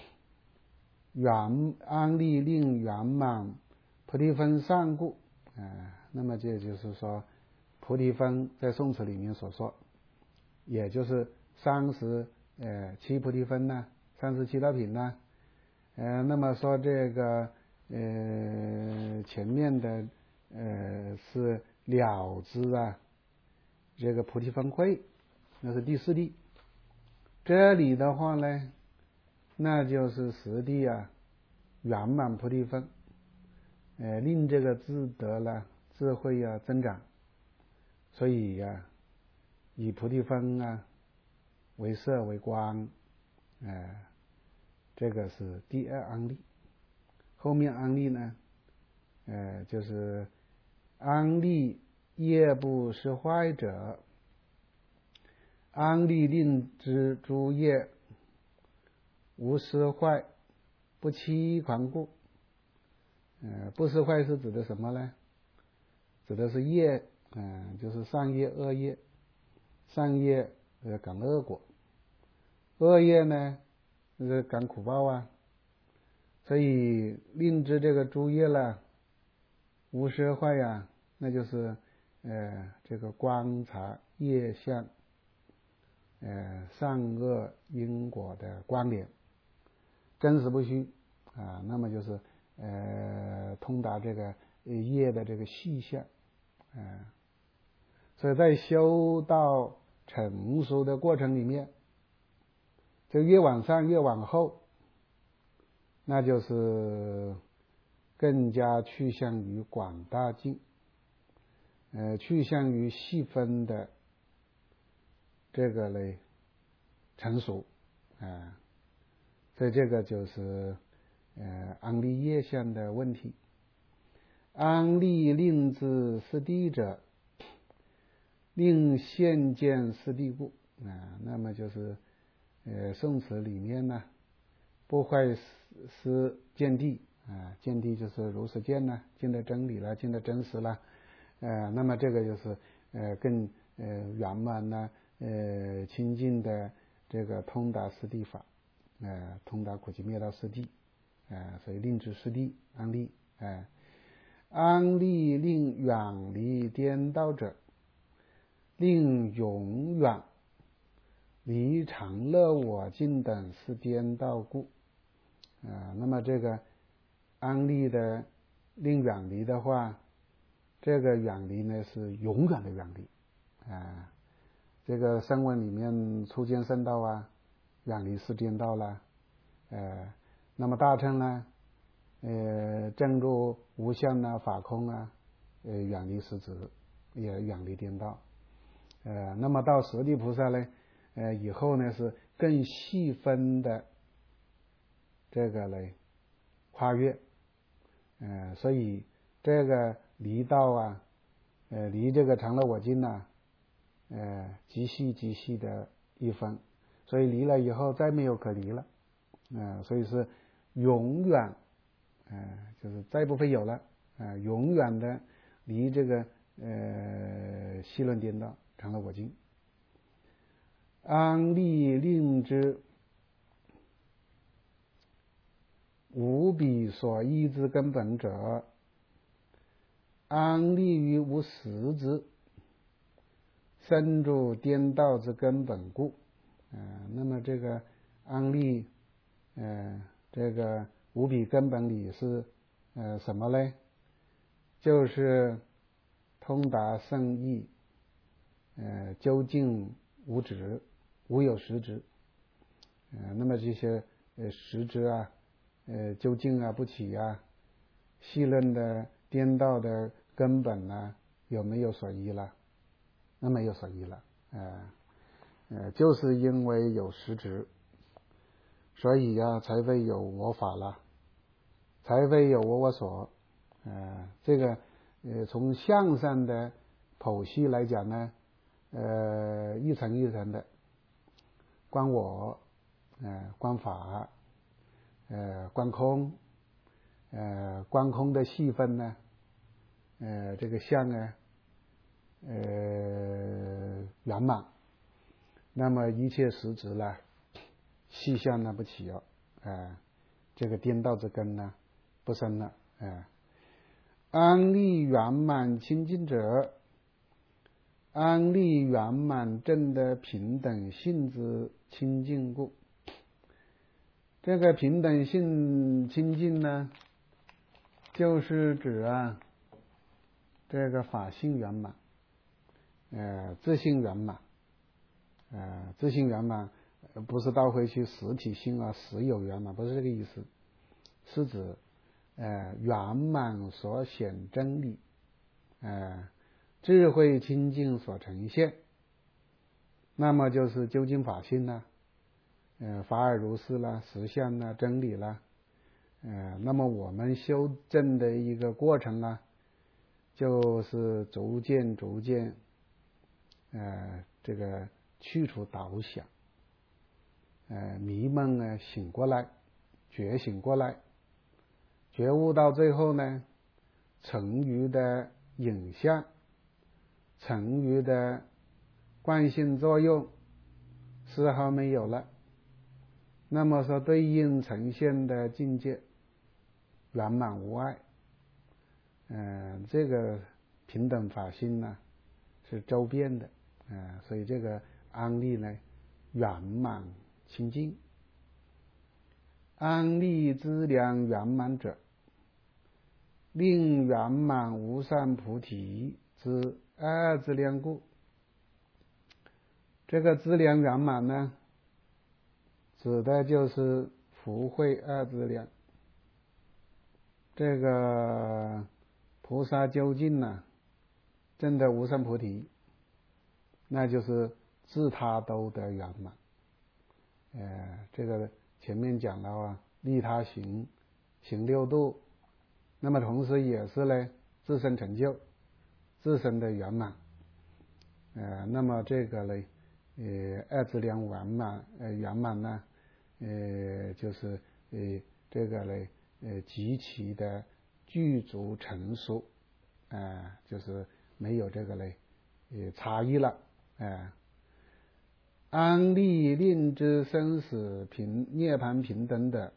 令圆满菩提分善故，那么这就是说菩提分在宋词里面所说，也就是37菩提分呢，37道品呢，那么说这个前面的是了知啊这个菩提分会，那是第4地，这里的话呢，那就是10地啊圆满菩提分，令这个智德了智慧啊增长，所以以菩提分为色为光，这个是第二安立。后面安立呢，就是安立业不失坏者，安立令知诸业无失坏，不欺诳故。不失坏是指的什么呢？指的是业，就是善业恶业。善业感恶果，恶业呢是感苦报啊。所以令知这个诸业了无失坏呀，那就是这个观察业相善恶因果的关联，真实不虚那么就是通达这个业的这个细相，所以在修道成熟的过程里面，就越往上越往后，那就是更加趋向于广大境，趋向于细分的这个嘞成熟，所以这个就是安立业相的问题。安立令知四谛者，令现见四谛故，那么就是宋词里面呢，不坏思见谛，见谛就是如实见呢，见得真理了，见得真实了，那么这个就是更圆满呢，清净的这个通达四谛法，通达苦集灭道四谛，所以令知四谛安立，安立令远离颠倒者，令永远离常乐我净等是颠倒故，那么这个安立的令远离的话，这个远离呢是永远的远离，这个声闻里面初见圣道远离是颠倒了，那么大乘呢正入无相法空远离实执，也远离颠倒，那么到十地菩萨呢以后呢是更细分的这个嘞跨越，所以这个离道离这个常乐我净极细的一分，所以离了以后再没有可离了，所以是永远就是再不会有了，永远的离这个细论颠倒常乐我净。安立令知无彼所依之根本者，安立于无实之深入颠倒之根本故，那么这个安立这个无比根本里是什么呢？就是通达圣意，究竟无执，无有实执。那么这些实执啊，究竟啊，不起啊，细论的颠倒的根本呢，有没有所依了？那没有所依了。就是因为有实执，所以啊，才会有我法了，才会有我所。这个从相上的剖析来讲呢，一层一层的，观我，观法，观空，观空的细分呢，这个相呢，圆满，那么一切实质呢，细相呢不起哦，这个颠倒之根呢不生了，安立圆满清净者，安立圆满正的平等性之清净故。这个平等性清净呢，就是指啊，这个法性圆满，自性圆满，自性圆满不是倒回去实体性啊，实有圆满，不是这个意思，是指圆满所显真理，智慧清净所呈现，那么就是究竟法性呢，法尔如是啦，实相啦，真理啦，那么我们修正的一个过程呢，就是逐渐这个去除导想，迷梦啊醒过来，觉醒过来，觉悟到最后呢，成余的影像，成余的惯性作用丝毫没有了。那么说对应呈现的境界圆满无碍，这个平等法性呢是周遍的，所以这个安立呢圆满清净。安立资粮圆满者，令圆满无上菩提之二资粮故。这个资粮圆满呢，指的就是福慧二资粮。这个菩萨究竟呢，证得无上菩提，那就是自他都得圆满。这个前面讲到啊，利他行，行六度，那么同时也是呢，自身成就，自身的圆满。那么这个呢，二资粮圆满呢，就是这个呢，极其的具足成熟，就是没有这个呢，差异了，安立令之生死涅槃平等的，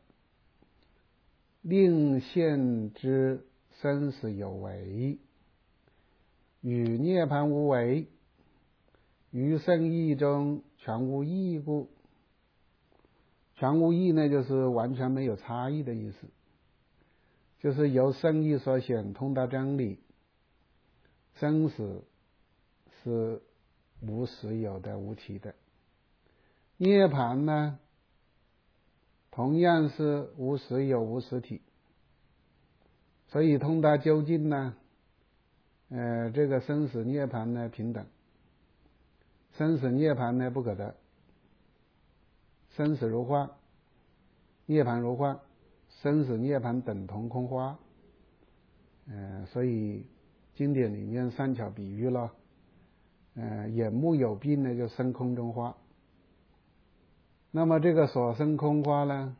令现之生死有为，与涅槃无为，于圣义中全无异故。全无异呢，就是完全没有差异的意思，就是由圣义所显通达真理，生死是无实有的，无体的。涅槃呢，同样是无实有，无实体。所以通达究竟呢，这个生死涅槃呢平等，生死涅槃呢不可得。生死如幻，涅槃如幻，生死涅槃等同空花。所以经典里面善巧比喻了，眼目有病呢，就生空中花。那么这个所生空花呢，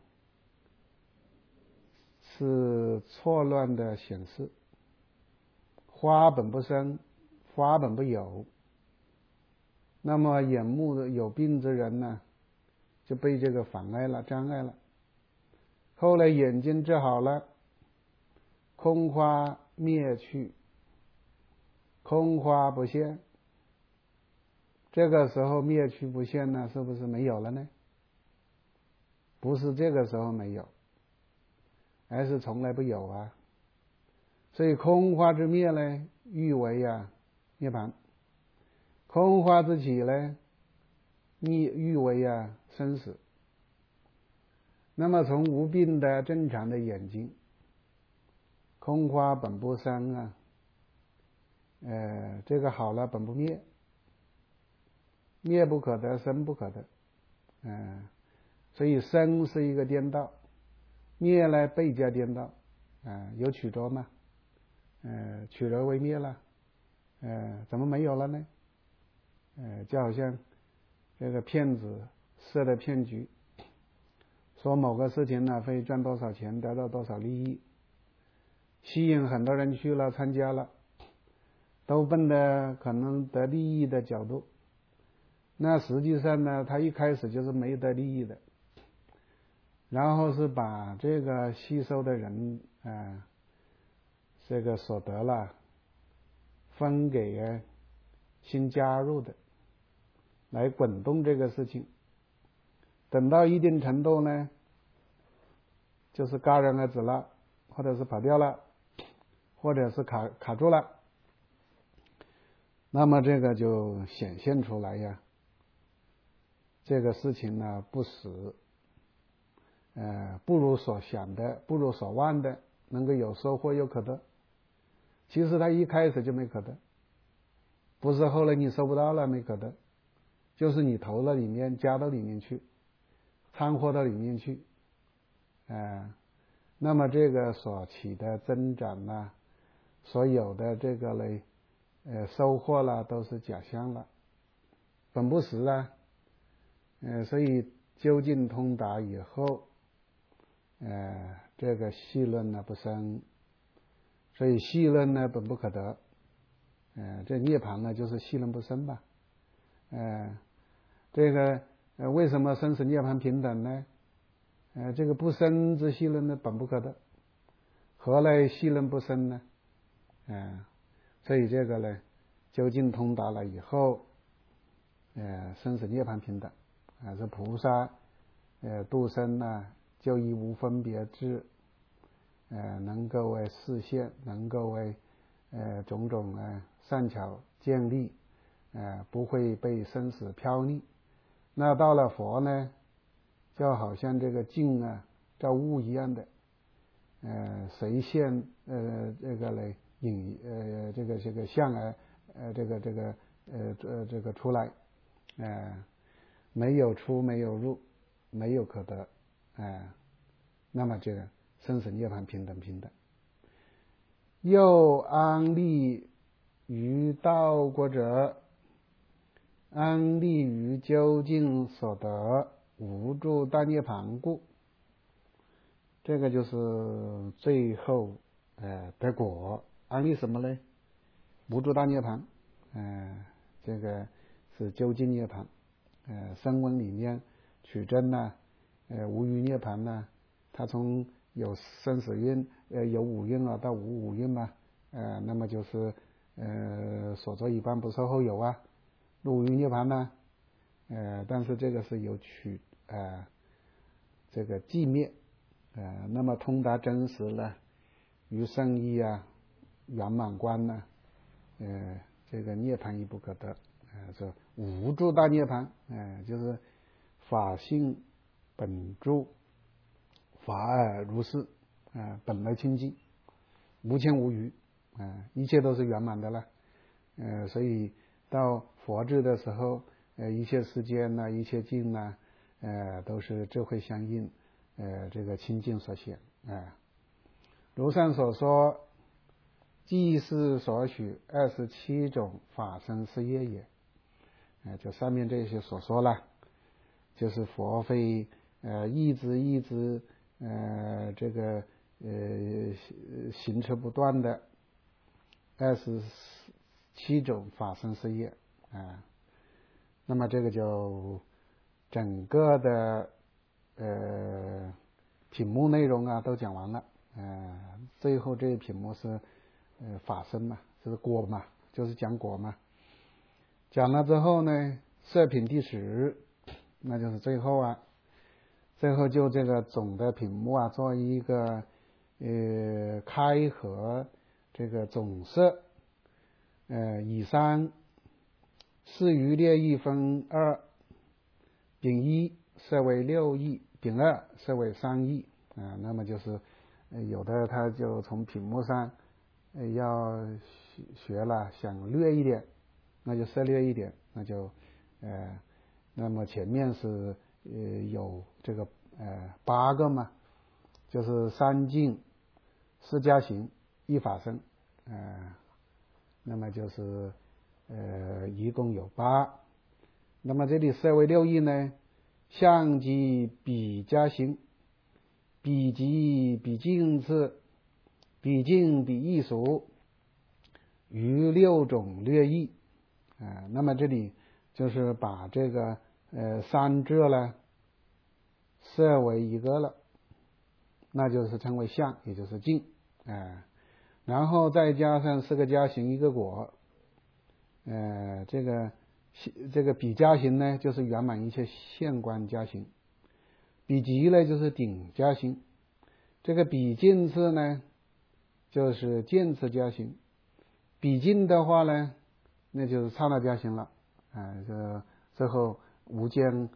是错乱的显示，花本不生，花本不有。那么眼目有病之人呢，就被这个妨碍了，障碍了。后来眼睛治好了，空花灭去，空花不现。这个时候灭去不现呢，是不是没有了呢？不是这个时候没有，而是从来不有啊。 所以空花之灭呢，誉为涅槃；空花之起呢，誉为生死。那么从无病的正常的眼睛，空花本不生这个好了本不灭，灭不可得，生不可得，所以生是一个颠倒，灭呢倍加颠倒，有取着吗？取而为灭了，怎么没有了呢？就好像这个骗子设的骗局，说某个事情呢会赚多少钱，得到多少利益，吸引很多人去了参加了，都奔着可能得利益的角度，那实际上呢他一开始就是没得利益的，然后是把这个吸收的人这个所得了分给新加入的，来滚动这个事情，等到一定程度呢，就是戛然而止了，或者是跑掉了，或者是卡住了，那么这个就显现出来这个事情呢不实，不如所想的，不如所望的，能够有收获有可得。其实他一开始就没可得，不是后来你收不到了没可得，就是你投了里面，加到里面去，掺和到里面去，那么这个所起的增长所有的这个嘞收获了都是假象了，本不实所以究竟通达以后，这个细论呢不生，所以细论呢本不可得，这涅槃呢就是细论不生吧，这个为什么生死涅槃平等呢？这个不生之细论呢本不可得，何来细论不生呢？所以这个呢究竟通达了以后，生死涅槃平等，是菩萨度生就以无分别智，能够为示现，能够为种种善巧建立，不会被生死飘溺。那到了佛呢，就好像这个镜照物一样的，谁现这个嘞影这个相这个出来，没有出没有入，没有可得，那么这个生死涅槃平等。又安立于道果者，安立于究竟所得无住大涅槃故。这个就是最后得果，安立什么呢？无住大涅槃，这个是究竟涅槃，声闻里面取真无余涅槃它从有生死蕴，有五蕴到无五蕴那么就是所作一般不受后有入无余涅槃但是这个是有取这个寂灭，那么通达真实了，于圣义圆满观这个涅槃亦不可得，这无住大涅槃，就是法性本住，法如是，本来清净，无牵无余，一切都是圆满的了，所以到佛智的时候，一切世间一切境都是智慧相应，这个清净所显，如上所说，即是所许27种法身事业也，就上面这些所说了，就是佛会一直这个行持不断的27种法身事业，那么这个就整个的品目内容都讲完了，最后这一品目是法身嘛，就是果嘛，就是讲果嘛。讲了之后呢，摄品第10，那就是最后最后就这个总的品目做一个开合这个总色以三四余列义分二，丙一设为六义，丙二设为三义那么就是有的他就从品目上要学了，想略一点，那就涉略一点，那就那么前面是有这个8个嘛，就是三境四加行一法生那么就是一共有8。那么这里设为六义呢，相即比加行，比即比近次，比近比异熟，余6种略义那么这里就是把这个三者呢设为一个了，那就是称为相，也就是近然后再加上4个加行1个果这个比加行呢就是圆满一切现观加行，比极呢就是顶加行，这个比近次呢就是见次加行，比近的话呢那就是刹那加行了最后无间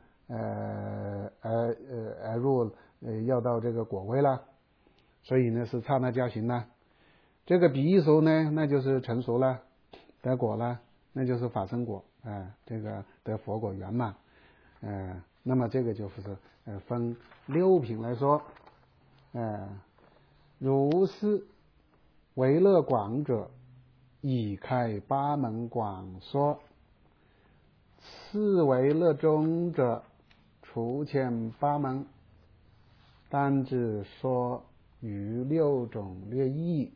而入要到这个果位了，所以呢是刹那加行了。这个比异熟呢那就是成熟了，得果了，那就是法身果这个得佛果圆满那么这个就是分6品来说如是为乐广者，以开8门广说，次为乐中者，除遣8门，单只说余6种略义。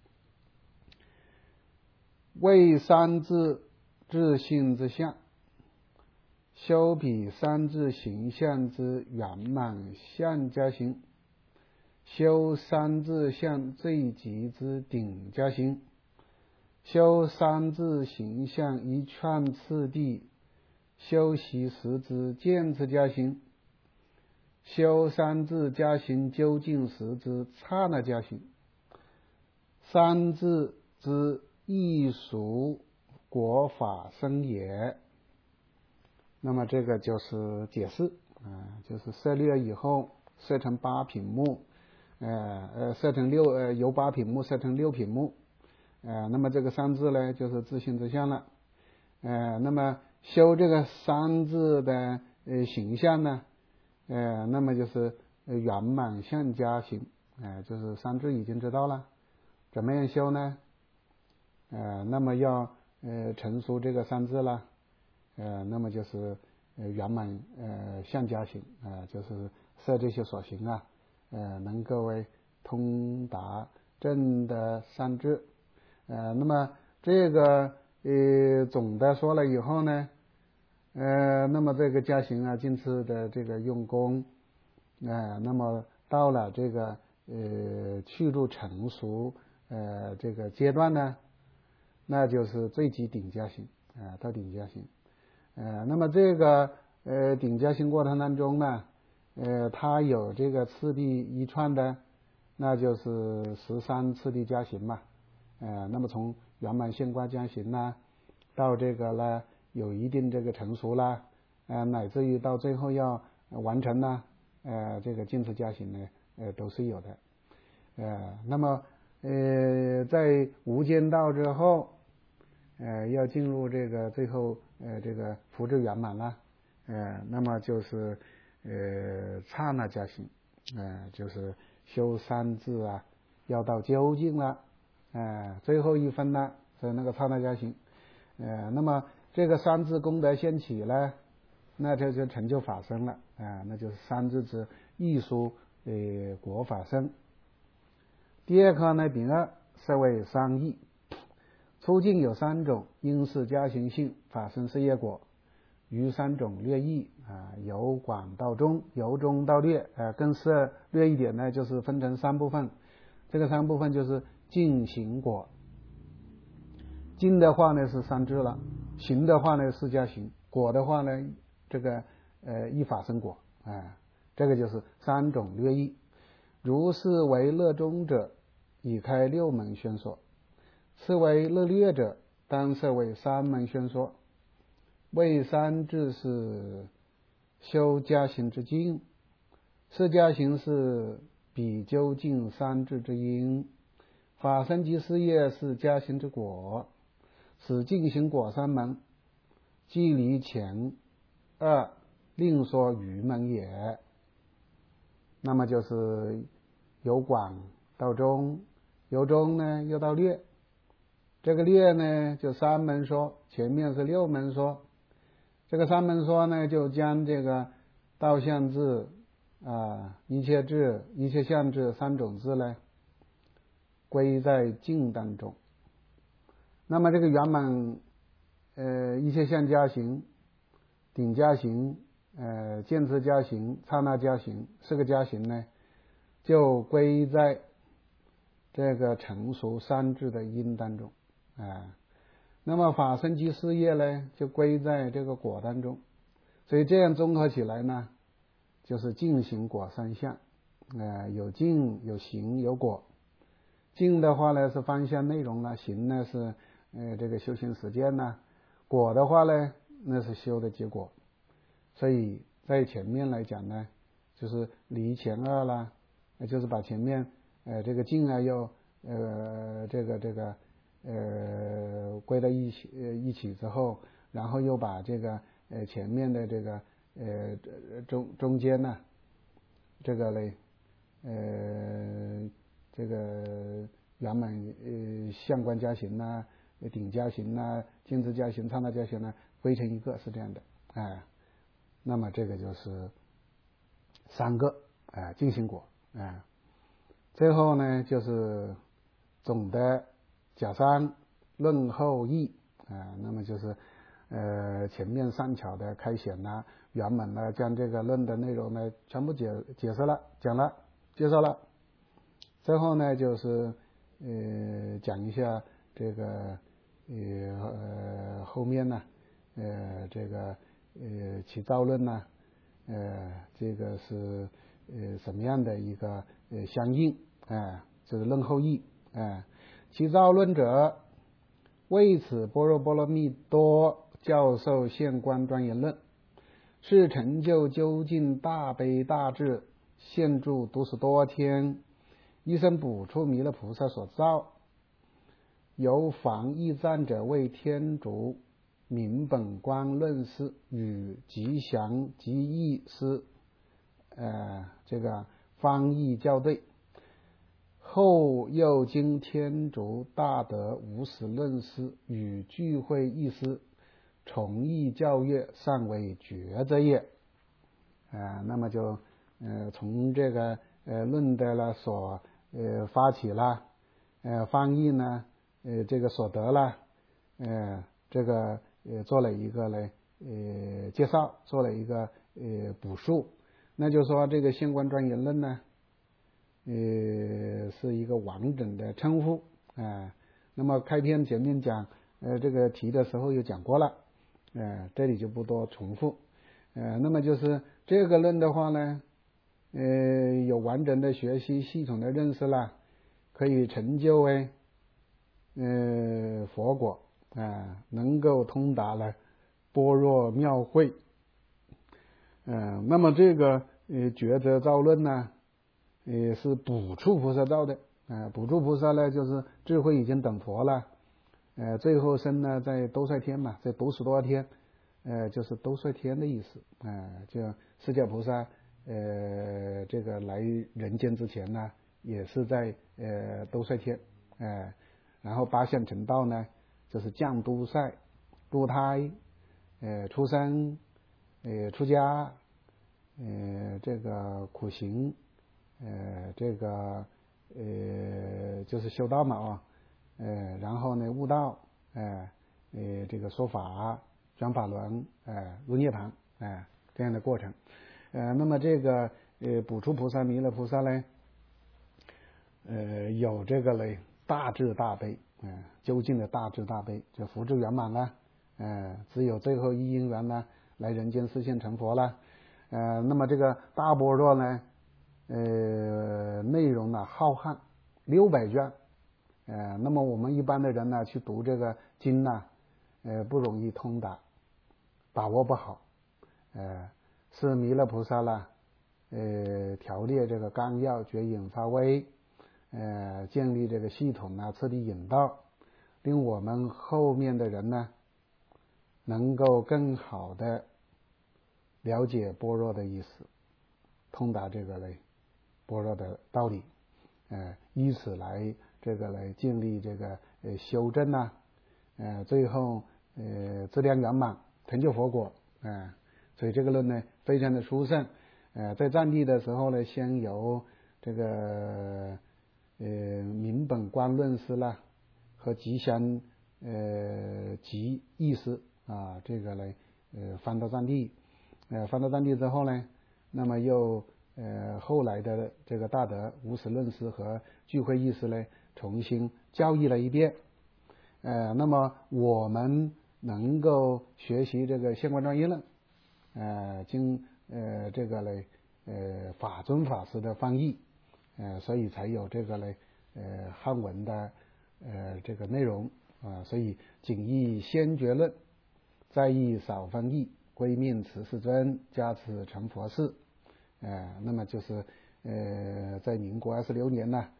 为三字自性之相，修彼三字形象之圆满相加行，修三字相最极之顶加行，修三字形象一串次第，修习时之见次加行，修三字加行究竟时之刹那加行，三字之异熟果法生也。那么这个就是解释就是涉略以后设成8品目设成由8品目设成6品目那么这个三字呢就是自性之相了那么修这个三字的形象呢那么就是圆满相加行就是三字已经知道了，怎么样修呢那么要成熟这个三字了那么就是圆满相加行就是设这些所行能够为通达正的三智那么这个总的说了以后呢那么这个加行近次的这个用功那么到了这个去入成熟这个阶段呢，那就是最极顶加行到顶加行那么这个顶加行过程当中呢它有这个次第一串的，那就是13次第加行嘛那么从圆满现观加行呢到这个呢有一定这个成熟啦乃至于到最后要完成呢这个近次加行呢都是有的那么在无间道之后要进入这个最后这个福智圆满了那么就是刹那加行就是修三字要到究竟了最后一分了是那个刹那加行那么这个三字功德现起了，那这就成就法身了那就是三字之异熟果法身。第二课呢丙二设为三义，出境有3种，因是加行性法身事业果，余3种略义由广到中，由中到略更涉略一点呢就是分成3部分，这个3部分就是境行果。境的话呢是三智了，行的话呢是加行，果的话呢这个一法身果这个就是3种略义。如是为乐中者，以开6门宣说， 是为乐劣者，当设为三门宣说。为三智是修加行之境，是加行是比究竟三智之因，法身及事业是加行之果，使进行果三门，即离前二另说余门也。那么就是由广到中，由中呢又到略，这个略呢就三门说，前面是六门说。这个三门说呢，就将这个道相智一切智、一切相智三种智呢归在境当中。那么这个圆满一切相加行、顶加行、见智加行、刹那加行四个加行呢，就归在这个成熟三智的因当中那么法身及事业呢，就归在这个果当中。所以这样综合起来呢，就是境行果三相有境有行有果。境的话呢是方向内容了，行呢是这个修行实践呢，果的话呢那是修的结果。所以在前面来讲呢，就是离前二啦，就是把前面这个境又归到一起之后，然后又把这个前面的这个中间呢这个嘞这个圆满相观加行呐、顶加行呐、见智加行、刹那加行呢归成一个，是这样的那么这个就是三个进行果最后呢就是总的假三论后义那么就是前面善巧的开显呢圆满呢将这个论的内容呢全部解释了讲了介绍了。最后呢就是讲一下这个后面呢这个起造论呢这个是什么样的一个相应就是论后义起造论者，为此般若波罗蜜多教授现观庄严论，是成就究竟大悲大智，现住都十多天，一生补处弥勒菩萨所造，由防疫赞者为天竺明本观论师与吉祥吉义师这个翻译校对，后又经天竺大德无始论师与聚会义师重译教阅，尚为觉者也那么就从这个论的了所发起了翻译呢这个所得了这个做了一个呢介绍，做了一个补述。那就说这个现观庄严论呢是一个完整的称呼那么开篇前面讲这个题的时候又讲过了这里就不多重复那么就是这个论的话呢有完整的学习系统的认识了，可以成就佛果能够通达了般若妙慧那么这个觉者造论呢是补处菩萨造的补处菩萨呢就是智慧已经等佛了最后生呢在兜率天嘛，在都十多天就是兜率天的意思就释迦菩萨这个来人间之前呢也是在兜率天然后八相成道呢就是降都率、堕胎出生出家这个苦行这个就是修道嘛然后呢悟道这个说法转法轮入涅槃这样的过程那么这个补处菩萨弥勒菩萨呢有这个嘞大智大悲究竟的大智大悲，就福智圆满了只有最后一因缘呢来人间实现成佛了那么这个大般若呢内容呢浩瀚600卷那么我们一般的人呢，去读这个经呢，不容易通达，把握不好，是弥勒菩萨啦，条列这个纲要，觉引发微，建立这个系统呢，彻底引导，令我们后面的人呢，能够更好的了解般若的意思，通达这个嘞般若的道理，以此来这个来建立这个修正呐，最后质量圆满，成就佛果，所以这个论呢非常的殊胜，在藏地的时候呢，先由这个明本观论师啦和吉祥吉义师啊，这个来翻到藏地，翻到藏地之后呢，那么又后来的这个大德无始论师和聚会义师呢，重新教义了一遍，那么我们能够学习这个现观庄严论，经这个嘞法尊法师的翻译，所以才有这个嘞汉文的这个内容啊，所以仅译先觉论，再译少翻译，归命慈世尊，加持成佛事，那么就是在民国26年呢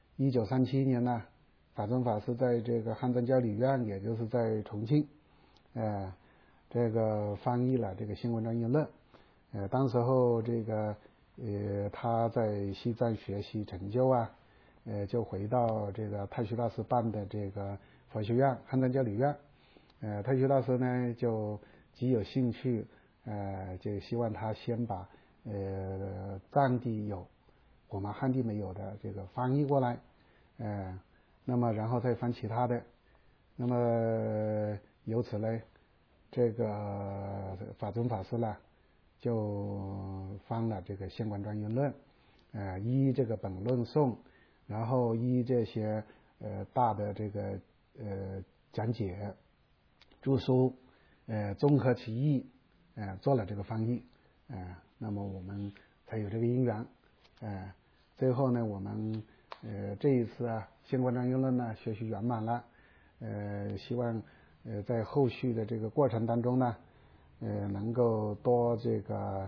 ，1937年呢，法尊法师在这个汉藏教理院，也就是在重庆，这个翻译了这个《现观庄严论》，当时候这个他在西藏学习成就啊，就回到这个太虚大师办的这个佛学院汉藏教理院，太虚大师呢就极有兴趣，就希望他先把藏地有我们汉地没有的这个翻译过来，那么然后再翻其他的，那么由此呢，这个法尊法师呢就翻了这个《现观庄严论》，依这个本论颂，然后依这些大的这个讲解注疏，综合其意，做了这个翻译，那么我们才有这个因缘，最后呢，我们这一次啊，《现观庄严论》呢学习圆满了，希望在后续的这个过程当中呢，能够多这个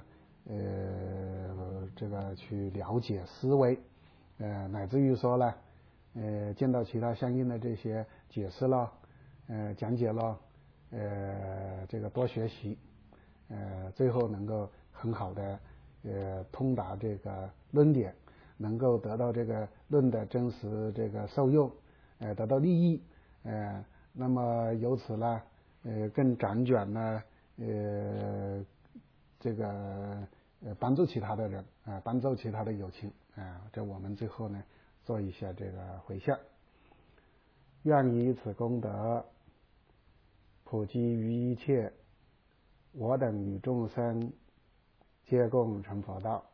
去了解思维，乃至于说呢，见到其他相应的这些解释了，讲解了，这个多学习，最后能够很好的通达这个论点，能够得到这个论的真实这个受用，得到利益，那么由此呢，更辗转呢，这个帮助其他的人，帮助其他的友情，这我们最后呢做一下这个回向，愿以此功德普及于一切，我等与众生皆共成佛道。